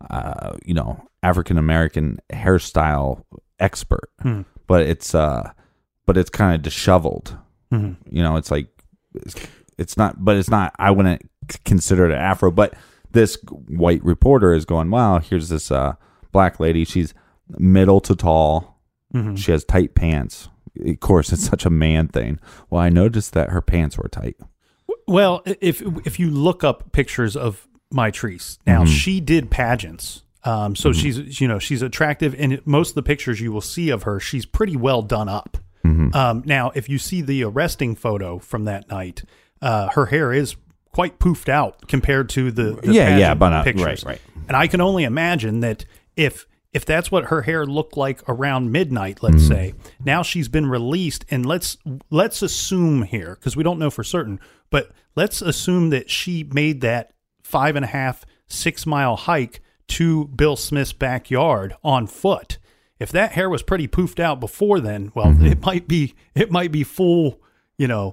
[SPEAKER 4] uh you know African American hairstyle expert,
[SPEAKER 3] Hmm.
[SPEAKER 4] but it's uh but it's kind of disheveled.
[SPEAKER 3] Mhm.
[SPEAKER 4] You know, it's like it's, it's not, but it's not. I wouldn't consider it an afro, but this white reporter is going, wow, here's this uh, black lady. She's middle to tall.
[SPEAKER 3] Mhm.
[SPEAKER 4] She has tight pants. Of course, it's such a man thing. Well, I noticed that her pants were tight.
[SPEAKER 3] well, if if you look up pictures of my Treese, now
[SPEAKER 4] Mhm.
[SPEAKER 3] she did pageants. Um, so
[SPEAKER 4] Mhm.
[SPEAKER 3] she's, you know, she's attractive, and most of the pictures you will see of her, she's pretty well done up.
[SPEAKER 4] Mhm.
[SPEAKER 3] Um, now, if you see the arresting photo from that night, uh, her hair is quite poofed out compared to the, the
[SPEAKER 4] Yeah, yeah,
[SPEAKER 3] pageant
[SPEAKER 4] but not-
[SPEAKER 3] pictures.
[SPEAKER 4] right, right.
[SPEAKER 3] And I can only imagine that if if that's what her hair looked like around midnight, let's
[SPEAKER 4] Mhm.
[SPEAKER 3] say, now she's been released, and let's let's assume here, because we don't know for certain, but let's assume that she made that five and a half, six mile hike to Bill Smith's backyard on foot. If that hair was pretty poofed out before then, well,
[SPEAKER 4] Mhm.
[SPEAKER 3] it might be it might be full, you know,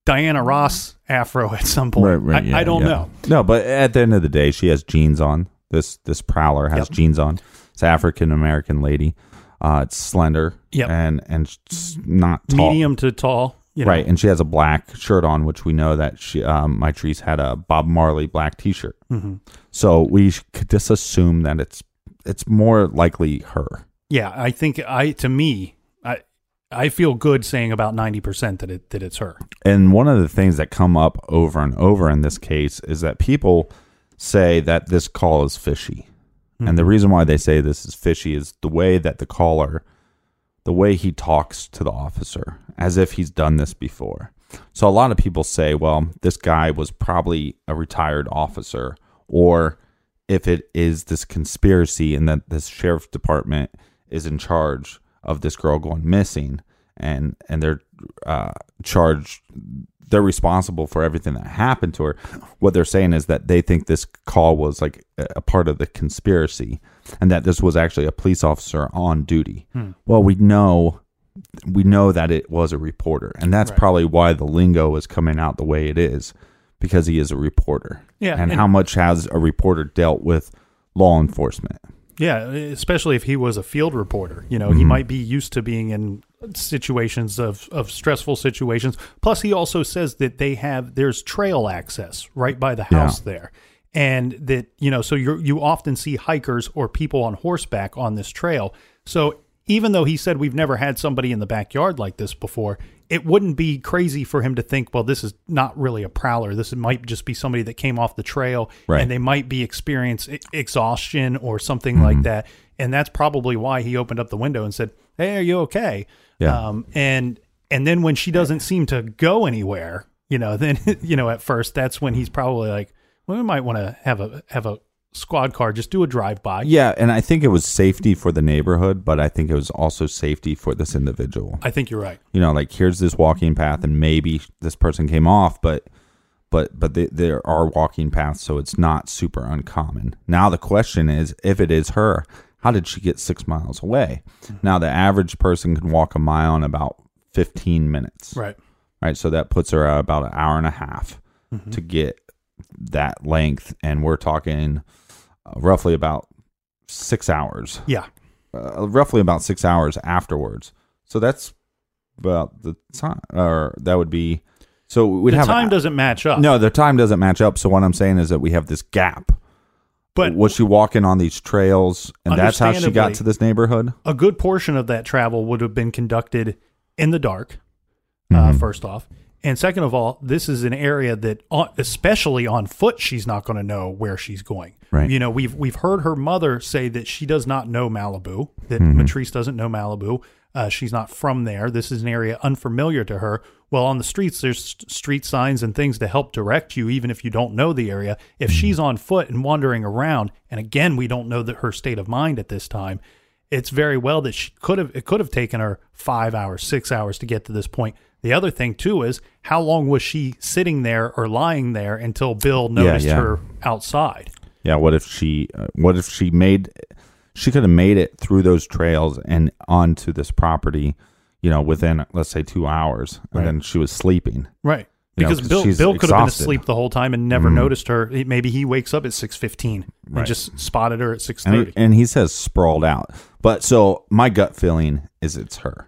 [SPEAKER 3] Diana Ross afro at some point.
[SPEAKER 4] Right, right,
[SPEAKER 3] I,
[SPEAKER 4] yeah,
[SPEAKER 3] I don't
[SPEAKER 4] yeah.
[SPEAKER 3] know.
[SPEAKER 4] No, but at the end of the day, she has jeans on. This this prowler has
[SPEAKER 3] Yep.
[SPEAKER 4] jeans on. It's an African American lady. Uh, it's slender.
[SPEAKER 3] Yep.
[SPEAKER 4] And and it's not tall.
[SPEAKER 3] Medium to tall. You know.
[SPEAKER 4] Right, and she has a black shirt on, which we know that she, um, Mitrice had a Bob Marley black T-shirt.
[SPEAKER 3] Mm-hmm.
[SPEAKER 4] So we could just assume that it's it's more likely her.
[SPEAKER 3] Yeah, I think I to me, I I feel good saying about ninety percent that it that it's her.
[SPEAKER 4] And one of the things that come up over and over in this case is that people say that this call is fishy. Mm-hmm. And the reason why they say this is fishy is the way that the caller, the way he talks to the officer, as if he's done this before. So a lot of people say, well, this guy was probably a retired officer, or if it is this conspiracy and that this sheriff's department is in charge of this girl going missing, and and they're uh, charged, they're responsible for everything that happened to her. What they're saying is that they think this call was like a part of the conspiracy, and that this was actually a police officer on duty.
[SPEAKER 3] Hmm.
[SPEAKER 4] Well, we know we know that it was a reporter, and that's
[SPEAKER 3] Right.
[SPEAKER 4] probably why the lingo is coming out the way it is, because he is a reporter.
[SPEAKER 3] Yeah,
[SPEAKER 4] and,
[SPEAKER 3] and-
[SPEAKER 4] how much has a reporter dealt with law enforcement?
[SPEAKER 3] Yeah, especially if he was a field reporter. You know, he
[SPEAKER 4] Mhm.
[SPEAKER 3] might be used to being in situations of, of stressful situations. Plus, he also says that they have, there's trail access right by the house
[SPEAKER 4] Yeah.
[SPEAKER 3] there. And that, you know, so you you often see hikers or people on horseback on this trail. So even though he said we've never had somebody in the backyard like this before, it wouldn't be crazy for him to think, well, this is not really a prowler. This might just be somebody that came off the trail,
[SPEAKER 4] Right.
[SPEAKER 3] and they might be experiencing exhaustion or something
[SPEAKER 4] Mm-hmm.
[SPEAKER 3] like that. And that's probably why he opened up the window and said, hey, are you okay?
[SPEAKER 4] Yeah.
[SPEAKER 3] Um, and and then when she doesn't seem to go anywhere, you know, then, you know, at first, that's when he's probably like, well, we might want to have a have a squad car, just do a drive-by.
[SPEAKER 4] Yeah, and I think it was safety for the neighborhood, but I think it was also safety for this individual.
[SPEAKER 3] I think you're right.
[SPEAKER 4] You know, like here's this walking path, and maybe this person came off, but but but they, there are walking paths, so it's not super uncommon. Now the question is, if it is her, how did she get six miles away? Now the average person can walk a mile in about fifteen minutes.
[SPEAKER 3] Right.
[SPEAKER 4] Right. So that puts her at about an hour and a half
[SPEAKER 3] Mhm.
[SPEAKER 4] to get that length, and we're talking uh, roughly about six hours.
[SPEAKER 3] Yeah.
[SPEAKER 4] Uh, roughly about six hours afterwards. So that's about the time, or that would be. So we'd
[SPEAKER 3] The
[SPEAKER 4] have
[SPEAKER 3] time
[SPEAKER 4] a,
[SPEAKER 3] doesn't match up.
[SPEAKER 4] No, the time doesn't match up. So what I'm saying is that we have this gap.
[SPEAKER 3] But
[SPEAKER 4] was she walking on these trails, and that's how she got
[SPEAKER 3] Understandably,
[SPEAKER 4] to this neighborhood?
[SPEAKER 3] A good portion of that travel would have been conducted in the dark, uh,
[SPEAKER 4] Mhm.
[SPEAKER 3] first off. And second of all, this is an area that, on- especially on foot, she's not going to know where she's going.
[SPEAKER 4] Right.
[SPEAKER 3] You know, we've we've heard her mother say that she does not know Malibu, that
[SPEAKER 4] Mhm.
[SPEAKER 3] Mitrice doesn't know Malibu. Uh, she's not from there. This is an area unfamiliar to her. Well, on the streets, there's st- street signs and things to help direct you, even if you don't know the area. If she's on foot and wandering around, and again, we don't know that her state of mind at this time, it's very well that she could have, it could have taken her five hours, six hours to get to this point. The other thing too is, how long was she sitting there or lying there until Bill noticed
[SPEAKER 4] yeah.
[SPEAKER 3] her outside?
[SPEAKER 4] Yeah. What if she? Uh, what if she made? She could have made it through those trails and onto this property, you know, within, let's say, two hours, and
[SPEAKER 3] Right.
[SPEAKER 4] then she was sleeping.
[SPEAKER 3] Right.
[SPEAKER 4] You know,
[SPEAKER 3] Because
[SPEAKER 4] 'cause
[SPEAKER 3] Bill
[SPEAKER 4] she's
[SPEAKER 3] Bill could have been
[SPEAKER 4] exhausted.
[SPEAKER 3] asleep the whole time and never
[SPEAKER 4] Mhm.
[SPEAKER 3] noticed her. He- Maybe he wakes up at six fifteen and
[SPEAKER 4] Right.
[SPEAKER 3] just spotted her at six
[SPEAKER 4] And
[SPEAKER 3] thirty.
[SPEAKER 4] he, and he says sprawled out. But so my gut feeling is it's her.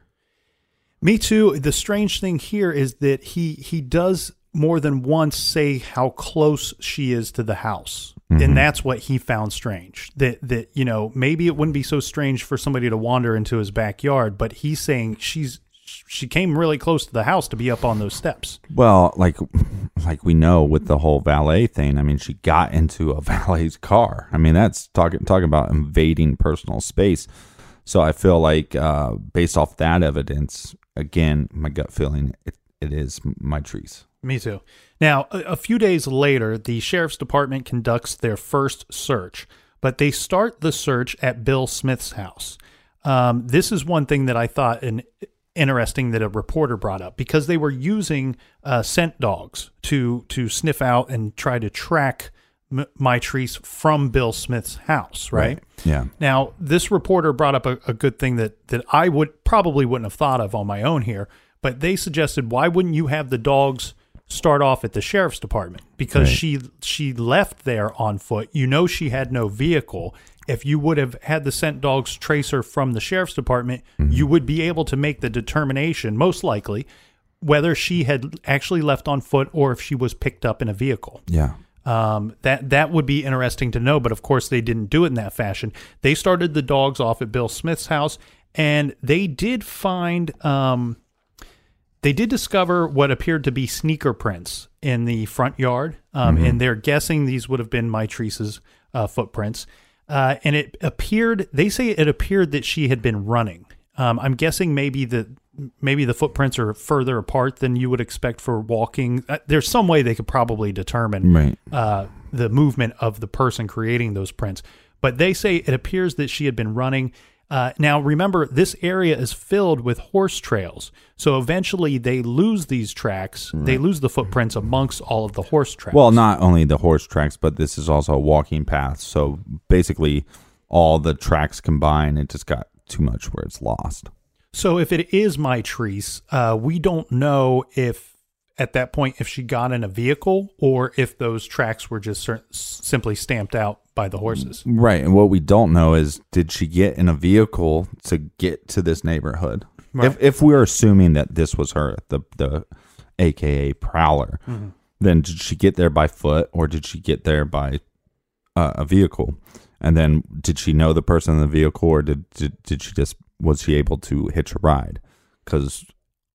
[SPEAKER 3] Me too. The strange thing here is that he he does more than once say how close she is to the house.
[SPEAKER 4] Mhm.
[SPEAKER 3] And that's what he found strange. That that, you know, maybe it wouldn't be so strange for somebody to wander into his backyard, but he's saying she's she came really close to the house to be up on those steps.
[SPEAKER 4] Well, like like we know with the whole valet thing, I mean, she got into a valet's car. I mean, that's talking talking about invading personal space. So I feel like uh, based off that evidence, again, my gut feeling, it, it is Mitrice.
[SPEAKER 3] Me too. Now, a, a few days later, the sheriff's department conducts their first search, but they start the search at Bill Smith's house. Um, this is one thing that I thought an interesting that a reporter brought up, because they were using uh, scent dogs to to sniff out and try to track M- Mitrice from Bill Smith's house, right?
[SPEAKER 4] Right. Yeah.
[SPEAKER 3] Now, this reporter brought up a, a good thing that that I would probably wouldn't have thought of on my own here, but they suggested, why wouldn't you have the dogs start off at the sheriff's department because
[SPEAKER 4] Right.
[SPEAKER 3] she she left there on foot. You know she had no vehicle. If you would have had the scent dogs trace her from the sheriff's department,
[SPEAKER 4] Mm-hmm.
[SPEAKER 3] you would be able to make the determination, most likely, whether she had actually left on foot or if she was picked up in a vehicle.
[SPEAKER 4] Yeah.
[SPEAKER 3] Um, that that would be interesting to know, but of course they didn't do it in that fashion. They started the dogs off at Bill Smith's house, and they did find, um, they did discover what appeared to be sneaker prints in the front yard, um,
[SPEAKER 4] Mhm.
[SPEAKER 3] and they're guessing these would have been Mitrice's uh, footprints. Uh, and it appeared, they say it appeared that she had been running. Um, I'm guessing maybe the maybe the footprints are further apart than you would expect for walking. Uh, there's some way they could probably determine
[SPEAKER 4] Right.
[SPEAKER 3] uh, the movement of the person creating those prints. But they say it appears that she had been running. Uh, now, remember, this area is filled with horse trails. So eventually they lose these tracks. They lose the footprints amongst all of the horse tracks.
[SPEAKER 4] Well, not only the horse tracks, but this is also a walking path. So basically, all the tracks combined, it just got too much where it's lost.
[SPEAKER 3] So if it is Mitrice, uh, we don't know if at that point if she got in a vehicle or if those tracks were just cer- simply stamped out by the horses.
[SPEAKER 4] Right. And what we don't know is, did she get in a vehicle to get to this neighborhood?
[SPEAKER 3] Right.
[SPEAKER 4] If if we're assuming that this was her, the the A K A Prowler,
[SPEAKER 3] Mhm.
[SPEAKER 4] then did she get there by foot or did she get there by uh, a vehicle? And then did she know the person in the vehicle, or did did, did she just was she able to hitch a ride? Because,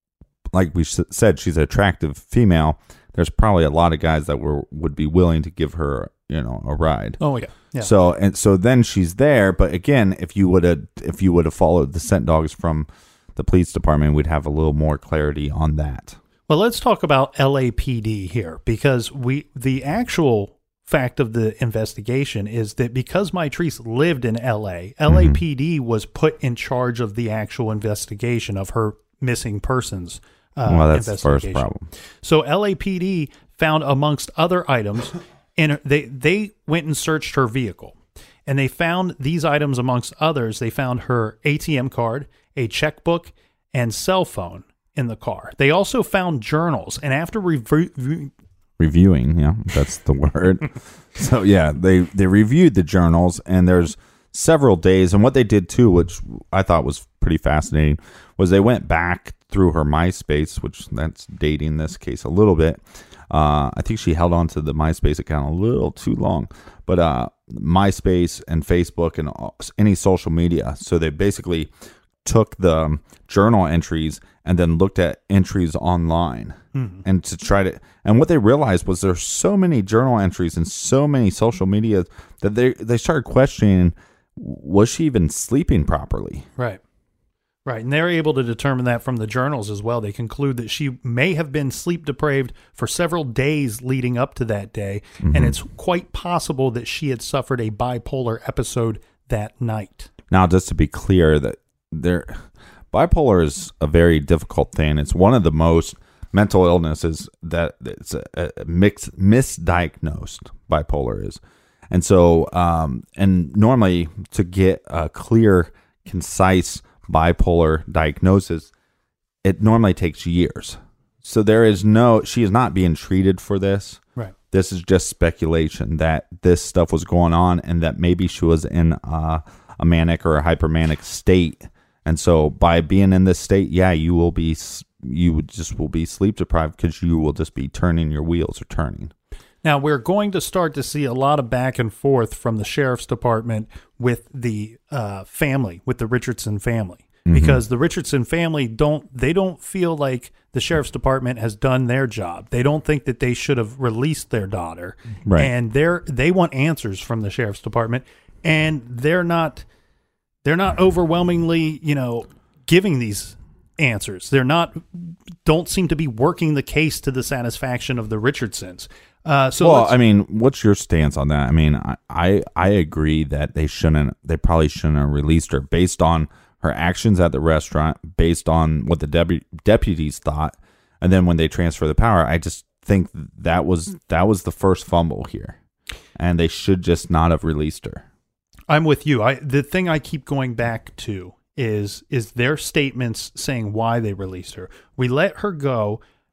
[SPEAKER 4] like we s- said, she's an attractive female. There's probably a lot of guys that were would be willing to give her, you know, a ride.
[SPEAKER 3] Oh, yeah. Yeah.
[SPEAKER 4] So and so then she's there. But again, if you would have if you would have followed the scent dogs from the police department, we'd have a little more clarity on that.
[SPEAKER 3] Well, let's talk about L A P D here, because we the actual fact of the investigation is that because Mitrice lived in L A, L A P D was put in charge of the actual investigation of her missing persons uh,
[SPEAKER 4] Well, that's the first
[SPEAKER 3] investigation.
[SPEAKER 4] problem.
[SPEAKER 3] So L A P D found, amongst other items, and they they went and searched her vehicle, and they found these items amongst others. They found her A T M card, a checkbook, and cell phone in the car. They also found journals, and after review,
[SPEAKER 4] Reviewing, yeah, that's the word. So yeah, they they reviewed the journals, and there's several days. And what they did too, which I thought was pretty fascinating, was they went back through her MySpace, which that's dating this case a little bit. Uh, I think she held on to the MySpace account a little too long, but uh, MySpace and Facebook and all, any social media. So they basically took the journal entries and then looked at entries online.
[SPEAKER 3] Mhm.
[SPEAKER 4] And to try to, and what they realized was there's so many journal entries and so many social media that they they started questioning, was she even sleeping properly?
[SPEAKER 3] Right. Right. And they're able to determine that from the journals as well. They conclude that she may have been sleep deprived for several days leading up to that day.
[SPEAKER 4] Mhm.
[SPEAKER 3] And it's quite possible that she had suffered a bipolar episode that night.
[SPEAKER 4] Now, just to be clear, that there, bipolar is a very difficult thing. It's one of the most mental illnesses that it's a, a mixed, misdiagnosed. Bipolar is, and so, um, and normally to get a clear, concise bipolar diagnosis, it normally takes years. So there is no, she is not being treated for this.
[SPEAKER 3] Right.
[SPEAKER 4] This is just speculation that this stuff was going on and that maybe she was in uh, a manic or a hypermanic state. And so by being in this state, yeah, you will be, you would just will be sleep deprived because you will just be turning, your wheels are turning.
[SPEAKER 3] Now, we're going to start to see a lot of back and forth from the sheriff's department with the uh, family, with the Richardson family,
[SPEAKER 4] Mhm.
[SPEAKER 3] because the Richardson family don't, they don't feel like the sheriff's department has done their job. They don't think that they should have released their daughter.
[SPEAKER 4] Right.
[SPEAKER 3] And they're, they want answers from the sheriff's department, and they're not, they're not overwhelmingly, you know, giving these answers. They're not, don't seem to be working the case to the satisfaction of the Richardsons. Uh, so
[SPEAKER 4] well,
[SPEAKER 3] let's-
[SPEAKER 4] I mean, what's your stance on that? I mean, I, I I agree that they shouldn't, they probably shouldn't have released her based on her actions at the restaurant, based on what the debu- deputies thought, and then when they transfer the power, I just think that was that was the first fumble here, and they should just not have released her.
[SPEAKER 3] I'm with you. I the thing I keep going back to is is their statements saying why they released her. We let her go.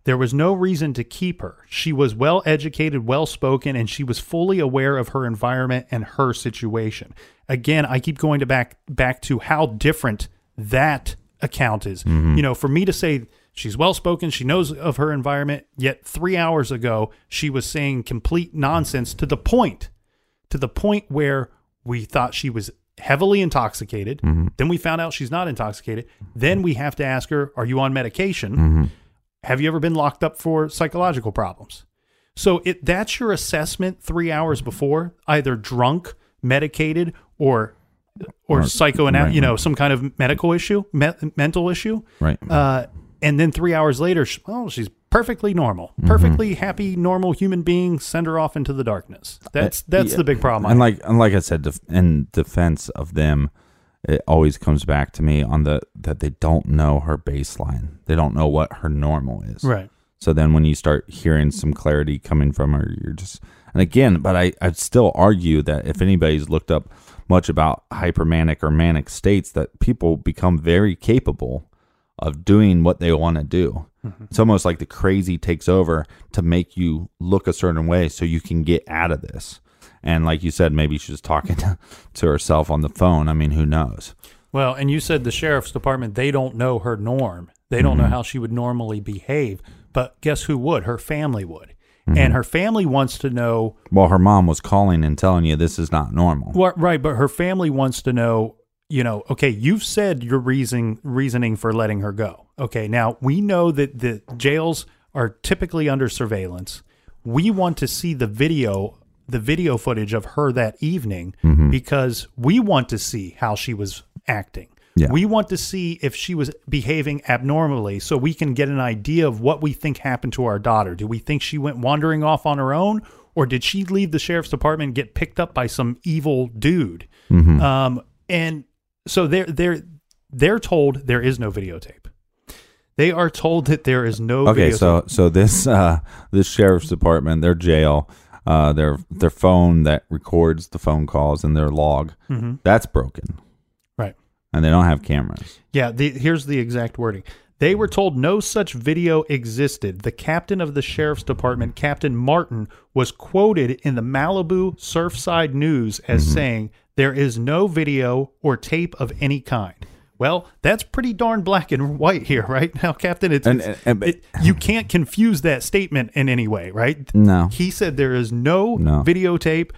[SPEAKER 3] There was no reason to keep her. She was well educated, well spoken, and she was fully aware of her environment and her situation. Again, I keep going to back back to how different that account is.
[SPEAKER 4] Mm-hmm.
[SPEAKER 3] You know, for me to say she's well spoken, she knows of her environment, yet three hours ago she was saying complete nonsense to the point, to the point where we thought she was heavily intoxicated.
[SPEAKER 4] Mm-hmm.
[SPEAKER 3] Then we found out she's not intoxicated. Then we have to ask her, are you on medication?
[SPEAKER 4] Mm-hmm.
[SPEAKER 3] Have you ever been locked up for psychological problems? So it that's your assessment three hours before, either drunk, medicated, or or,
[SPEAKER 4] Or-
[SPEAKER 3] psycho,
[SPEAKER 4] right,
[SPEAKER 3] you know,
[SPEAKER 4] right.
[SPEAKER 3] some kind of medical issue, me- mental issue.
[SPEAKER 4] Right.
[SPEAKER 3] Uh, and then three hours later, sh- oh, she's perfectly normal,
[SPEAKER 4] Mm-hmm.
[SPEAKER 3] perfectly happy, normal human being. Send her off into the darkness. That's that's
[SPEAKER 4] Yeah.
[SPEAKER 3] the big problem.
[SPEAKER 4] And like and like I said, def- in defense of them, it always comes back to me on the that they don't know her baseline. They don't know what her normal is.
[SPEAKER 3] Right.
[SPEAKER 4] So then when you start hearing some clarity coming from her, you're just and again, but I I'd still argue that if anybody's looked up much about hypermanic or manic states, that people become very capable of doing what they want to do.
[SPEAKER 3] Mm-hmm.
[SPEAKER 4] It's almost like the crazy takes over to make you look a certain way so you can get out of this. And like you said, maybe she's talking to, to herself on the phone. I mean, who knows?
[SPEAKER 3] Well, and you said the sheriff's department, they don't know her norm. They don't
[SPEAKER 4] Mm-hmm.
[SPEAKER 3] know how she would normally behave. But guess who would? Her family would.
[SPEAKER 4] Mm-hmm.
[SPEAKER 3] And her family wants to know.
[SPEAKER 4] Well, her mom was calling and telling you this is not normal.
[SPEAKER 3] Well, right, but her family wants to know, you know, okay, you've said your reason, reasoning for letting her go. Okay, now we know that the jails are typically under surveillance. We want to see the video, the video footage of her that evening
[SPEAKER 4] Mhm.
[SPEAKER 3] because we want to see how she was acting.
[SPEAKER 4] Yeah.
[SPEAKER 3] We want to see if she was behaving abnormally so we can get an idea of what we think happened to our daughter. Do we think she went wandering off on her own, or did she leave the sheriff's department and get picked up by some evil dude?
[SPEAKER 4] Mhm.
[SPEAKER 3] Um, and so they're, they're, they're told there is no videotape. They are told that there is no
[SPEAKER 4] Okay,
[SPEAKER 3] videotape.
[SPEAKER 4] so so this uh, this sheriff's department, their jail, uh, their their phone that records the phone calls and their log,
[SPEAKER 3] Mhm.
[SPEAKER 4] that's broken.
[SPEAKER 3] Right.
[SPEAKER 4] And they don't have cameras.
[SPEAKER 3] Yeah, the, here's the exact wording. They were told no such video existed. The captain of the sheriff's department, Captain Martin, was quoted in the Malibu Surfside News as
[SPEAKER 4] Mm-hmm.
[SPEAKER 3] saying, there is no video or tape of any kind. Well, that's pretty darn black and white here, right? Now, Captain, it's,
[SPEAKER 4] And-
[SPEAKER 3] it's-
[SPEAKER 4] and-
[SPEAKER 3] it, you can't confuse that statement in any way, right?
[SPEAKER 4] No.
[SPEAKER 3] He said there is no,
[SPEAKER 4] No.
[SPEAKER 3] videotape,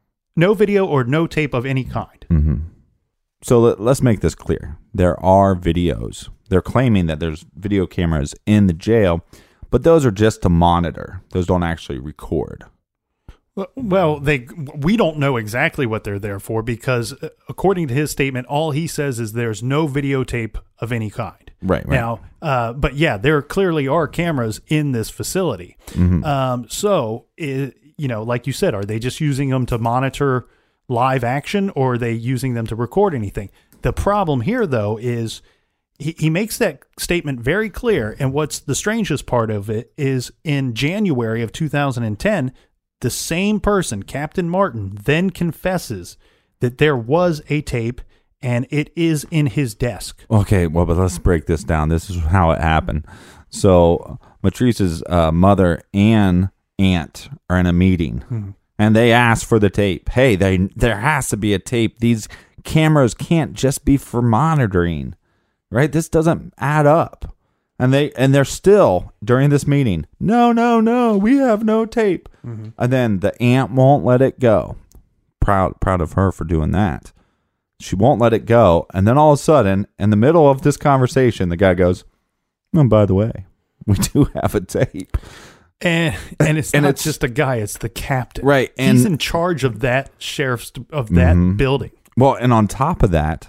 [SPEAKER 3] no video or no tape of any kind.
[SPEAKER 4] Mm-hmm. So let, let's make this clear. There are videos. They're claiming that there's video cameras in the jail, but those are just to monitor. Those don't actually record.
[SPEAKER 3] Well, they we don't know exactly what they're there for because, uh, according to his statement, all he says is there's no videotape of any kind.
[SPEAKER 4] Right, right.
[SPEAKER 3] Now, uh, but yeah, there clearly are cameras in this facility.
[SPEAKER 4] Mhm.
[SPEAKER 3] Um, so, it, you know, like you said, are they just using them to monitor live action, or are they using them to record anything? The problem here, though, is he, he makes that statement very clear. And what's the strangest part of it is in January of two thousand ten, the same person, Captain Martin, then confesses that there was a tape and it is in his desk.
[SPEAKER 4] Okay, well, but let's break this down. This is how it happened. So Matrice's uh, mother and aunt are in a meeting,
[SPEAKER 3] Hmm.
[SPEAKER 4] and they ask for the tape. Hey, they there has to be a tape. These cameras can't just be for monitoring, right? This doesn't add up. And they and they're still during this meeting. No, no, no. We have no tape.
[SPEAKER 3] Mm-hmm.
[SPEAKER 4] And then the aunt won't let it go. Proud, proud of her for doing that. She won't let it go. And then all of a sudden, in the middle of this conversation, the guy goes, "Oh, by the way, we do have a tape."
[SPEAKER 3] And and it's
[SPEAKER 4] And
[SPEAKER 3] not
[SPEAKER 4] it's-
[SPEAKER 3] just a guy; it's the captain.
[SPEAKER 4] Right,
[SPEAKER 3] He's
[SPEAKER 4] and-
[SPEAKER 3] in charge of that sheriff's of that
[SPEAKER 4] Mhm.
[SPEAKER 3] building.
[SPEAKER 4] Well, and on top of that,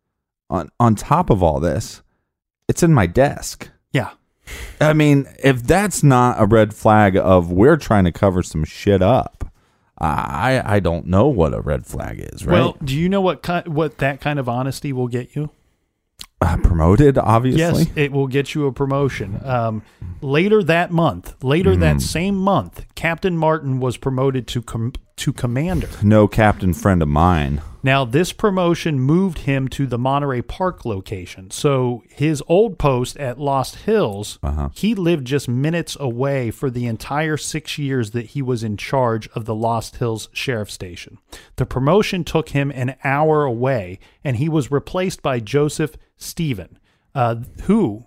[SPEAKER 4] on on top of all this, it's in my desk.
[SPEAKER 3] Yeah.
[SPEAKER 4] I mean, if that's not a red flag of we're trying to cover some shit up, I I don't know what a red flag is, right?
[SPEAKER 3] Well, do you know what kind, what that kind of honesty will get you?
[SPEAKER 4] Uh, promoted, obviously.
[SPEAKER 3] Yes, it will get you a promotion. Um, later that month, later
[SPEAKER 4] Mm-hmm.
[SPEAKER 3] that same month, Captain Martin was promoted to com- to commander.
[SPEAKER 4] No captain friend of mine.
[SPEAKER 3] Now, this promotion moved him to the Monterey Park location. So his old post at Lost Hills,
[SPEAKER 4] uh-huh.
[SPEAKER 3] he lived just minutes away for the entire six years that he was in charge of the Lost Hills Sheriff Station. The promotion took him an hour away, and he was replaced by Joseph Stephen, uh, who,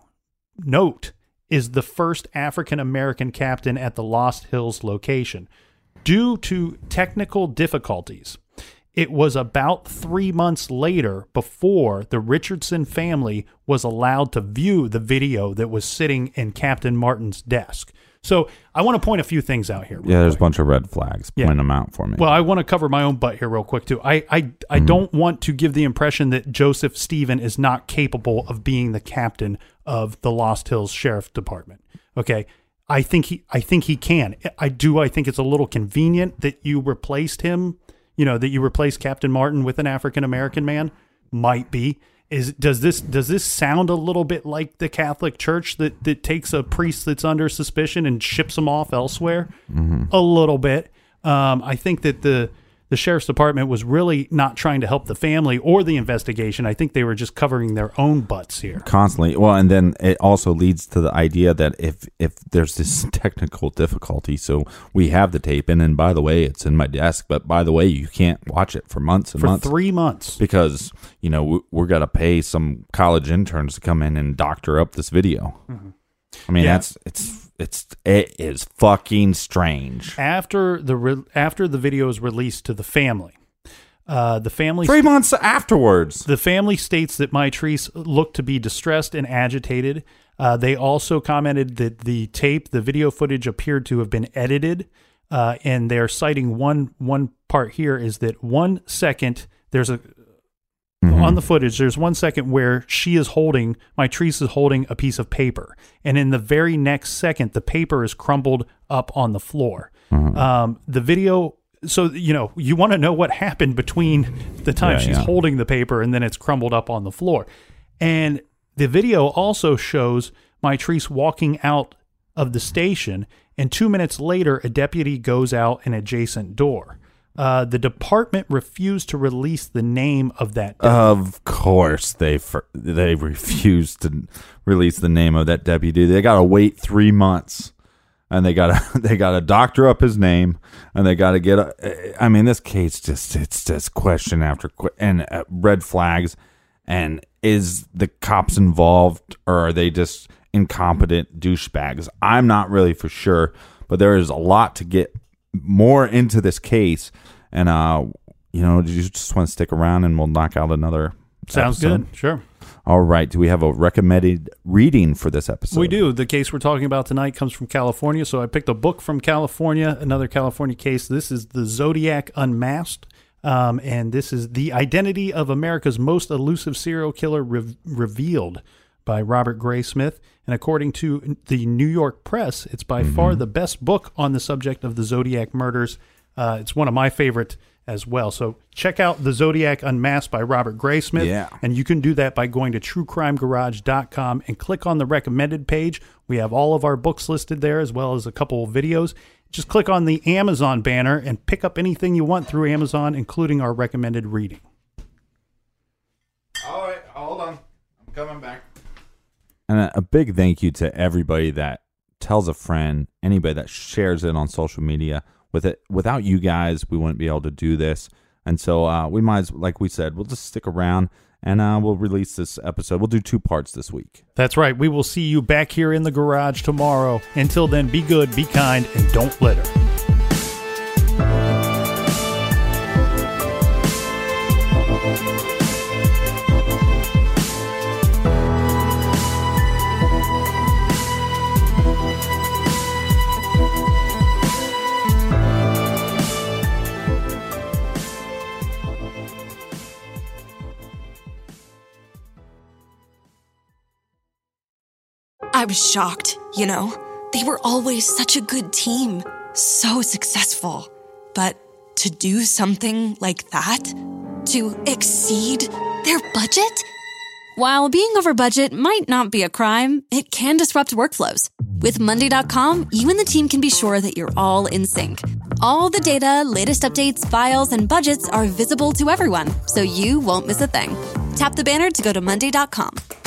[SPEAKER 3] note, is the first African-American captain at the Lost Hills location. Due to technical difficulties, it was about three months later before the Richardson family was allowed to view the video that was sitting in Captain Martin's desk. So I want to point a few things out here.
[SPEAKER 4] Yeah, there's quick. a bunch of red flags.
[SPEAKER 3] Yeah.
[SPEAKER 4] Point them out for me.
[SPEAKER 3] Well, I want to cover my own butt here real quick, too. I I, I mm. don't want to give the impression that Joseph Stephen is not capable of being the captain of the Lost Hills Sheriff Department. Okay? I think he I think he can. I do. I think it's a little convenient that you replaced him. You know, that you replace Captain Martin with an African-American man. Might be. Is does this does this sound a little bit like the Catholic Church that, that takes a priest that's under suspicion and ships him off elsewhere?
[SPEAKER 4] Mm-hmm.
[SPEAKER 3] A little bit. Um, I think that the the sheriff's department was really not trying to help the family or the investigation. I think they were just covering their own butts here.
[SPEAKER 4] Constantly. Well, and then it also leads to the idea that if if there's this technical difficulty, so we have the tape in, and by the way, it's in my desk, but by the way, you can't watch it for months and
[SPEAKER 3] for
[SPEAKER 4] months.
[SPEAKER 3] For three months.
[SPEAKER 4] Because, you know, we, we're going to pay some college interns to come in and doctor up this video.
[SPEAKER 3] Mm-hmm.
[SPEAKER 4] I mean,
[SPEAKER 3] yeah.
[SPEAKER 4] that's it's it's it is fucking strange.
[SPEAKER 3] After the re- after the video is released to the family, uh, the family
[SPEAKER 4] three st- months afterwards,
[SPEAKER 3] the family states that Maitrice looked to be distressed and agitated. Uh, they also commented that the tape, the video footage, appeared to have been edited, uh, and they're citing one one part here is that one second there's a. Mm-hmm. On the footage, there's one second where she is holding, Maitrice is holding a piece of paper. And in the very next second, the paper is crumbled up on the floor.
[SPEAKER 4] Mm-hmm.
[SPEAKER 3] Um, the video, so, you know, you want to know what happened between the time
[SPEAKER 4] yeah,
[SPEAKER 3] she's
[SPEAKER 4] yeah.
[SPEAKER 3] holding the paper and then it's crumbled up on the floor. And the video also shows Maitrice walking out of the station. And two minutes later, a deputy goes out an adjacent door. Uh, the department refused to release the name of that deputy.
[SPEAKER 4] Of course, they for, they refused to release the name of that deputy. They got to wait three months, and they got to they got to doctor up his name, and they got to get. A, I mean, this case just it's just question after question and uh, red flags. And is the cops involved, or are they just incompetent douchebags? I'm not really for sure, but there is a lot to get more into this case, and uh you know, do you just want to stick around and we'll knock out another
[SPEAKER 3] sounds
[SPEAKER 4] episode?
[SPEAKER 3] Good sure.
[SPEAKER 4] All right, do we have a recommended reading for this episode?
[SPEAKER 3] We do. The case we're talking about tonight comes from California, so I picked a book from California, another California case. This is The Zodiac Unmasked, um and this is The Identity of America's Most Elusive Serial Killer Re- Revealed by Robert Graysmith. And according to the New York Press, it's by mm-hmm. far the best book on the subject of the Zodiac murders. Uh, it's one of my favorite as well. So check out The Zodiac Unmasked by Robert Graysmith.
[SPEAKER 4] Yeah.
[SPEAKER 3] And you can do that by going to true crime garage dot com and click on the recommended page. We have all of our books listed there, as well as a couple of videos. Just click on the Amazon banner and pick up anything you want through Amazon, including our recommended reading.
[SPEAKER 4] All right, hold on. I'm coming back. And a big thank you to everybody that tells a friend, anybody that shares it on social media. With it, without you guys, we wouldn't be able to do this. And so uh, we might, as, like we said, we'll just stick around and uh, we'll release this episode. We'll do two parts this week.
[SPEAKER 3] That's right. We will see you back here in the garage tomorrow. Until then, be good, be kind, and don't litter.
[SPEAKER 14] I was shocked, you know? They were always such a good team, so successful. But to do something like that? To exceed their budget?
[SPEAKER 15] While being over budget might not be a crime, it can disrupt workflows. With Monday dot com, you and the team can be sure that you're all in sync. All the data, latest updates, files, and budgets are visible to everyone, so you won't miss a thing. Tap the banner to go to Monday dot com.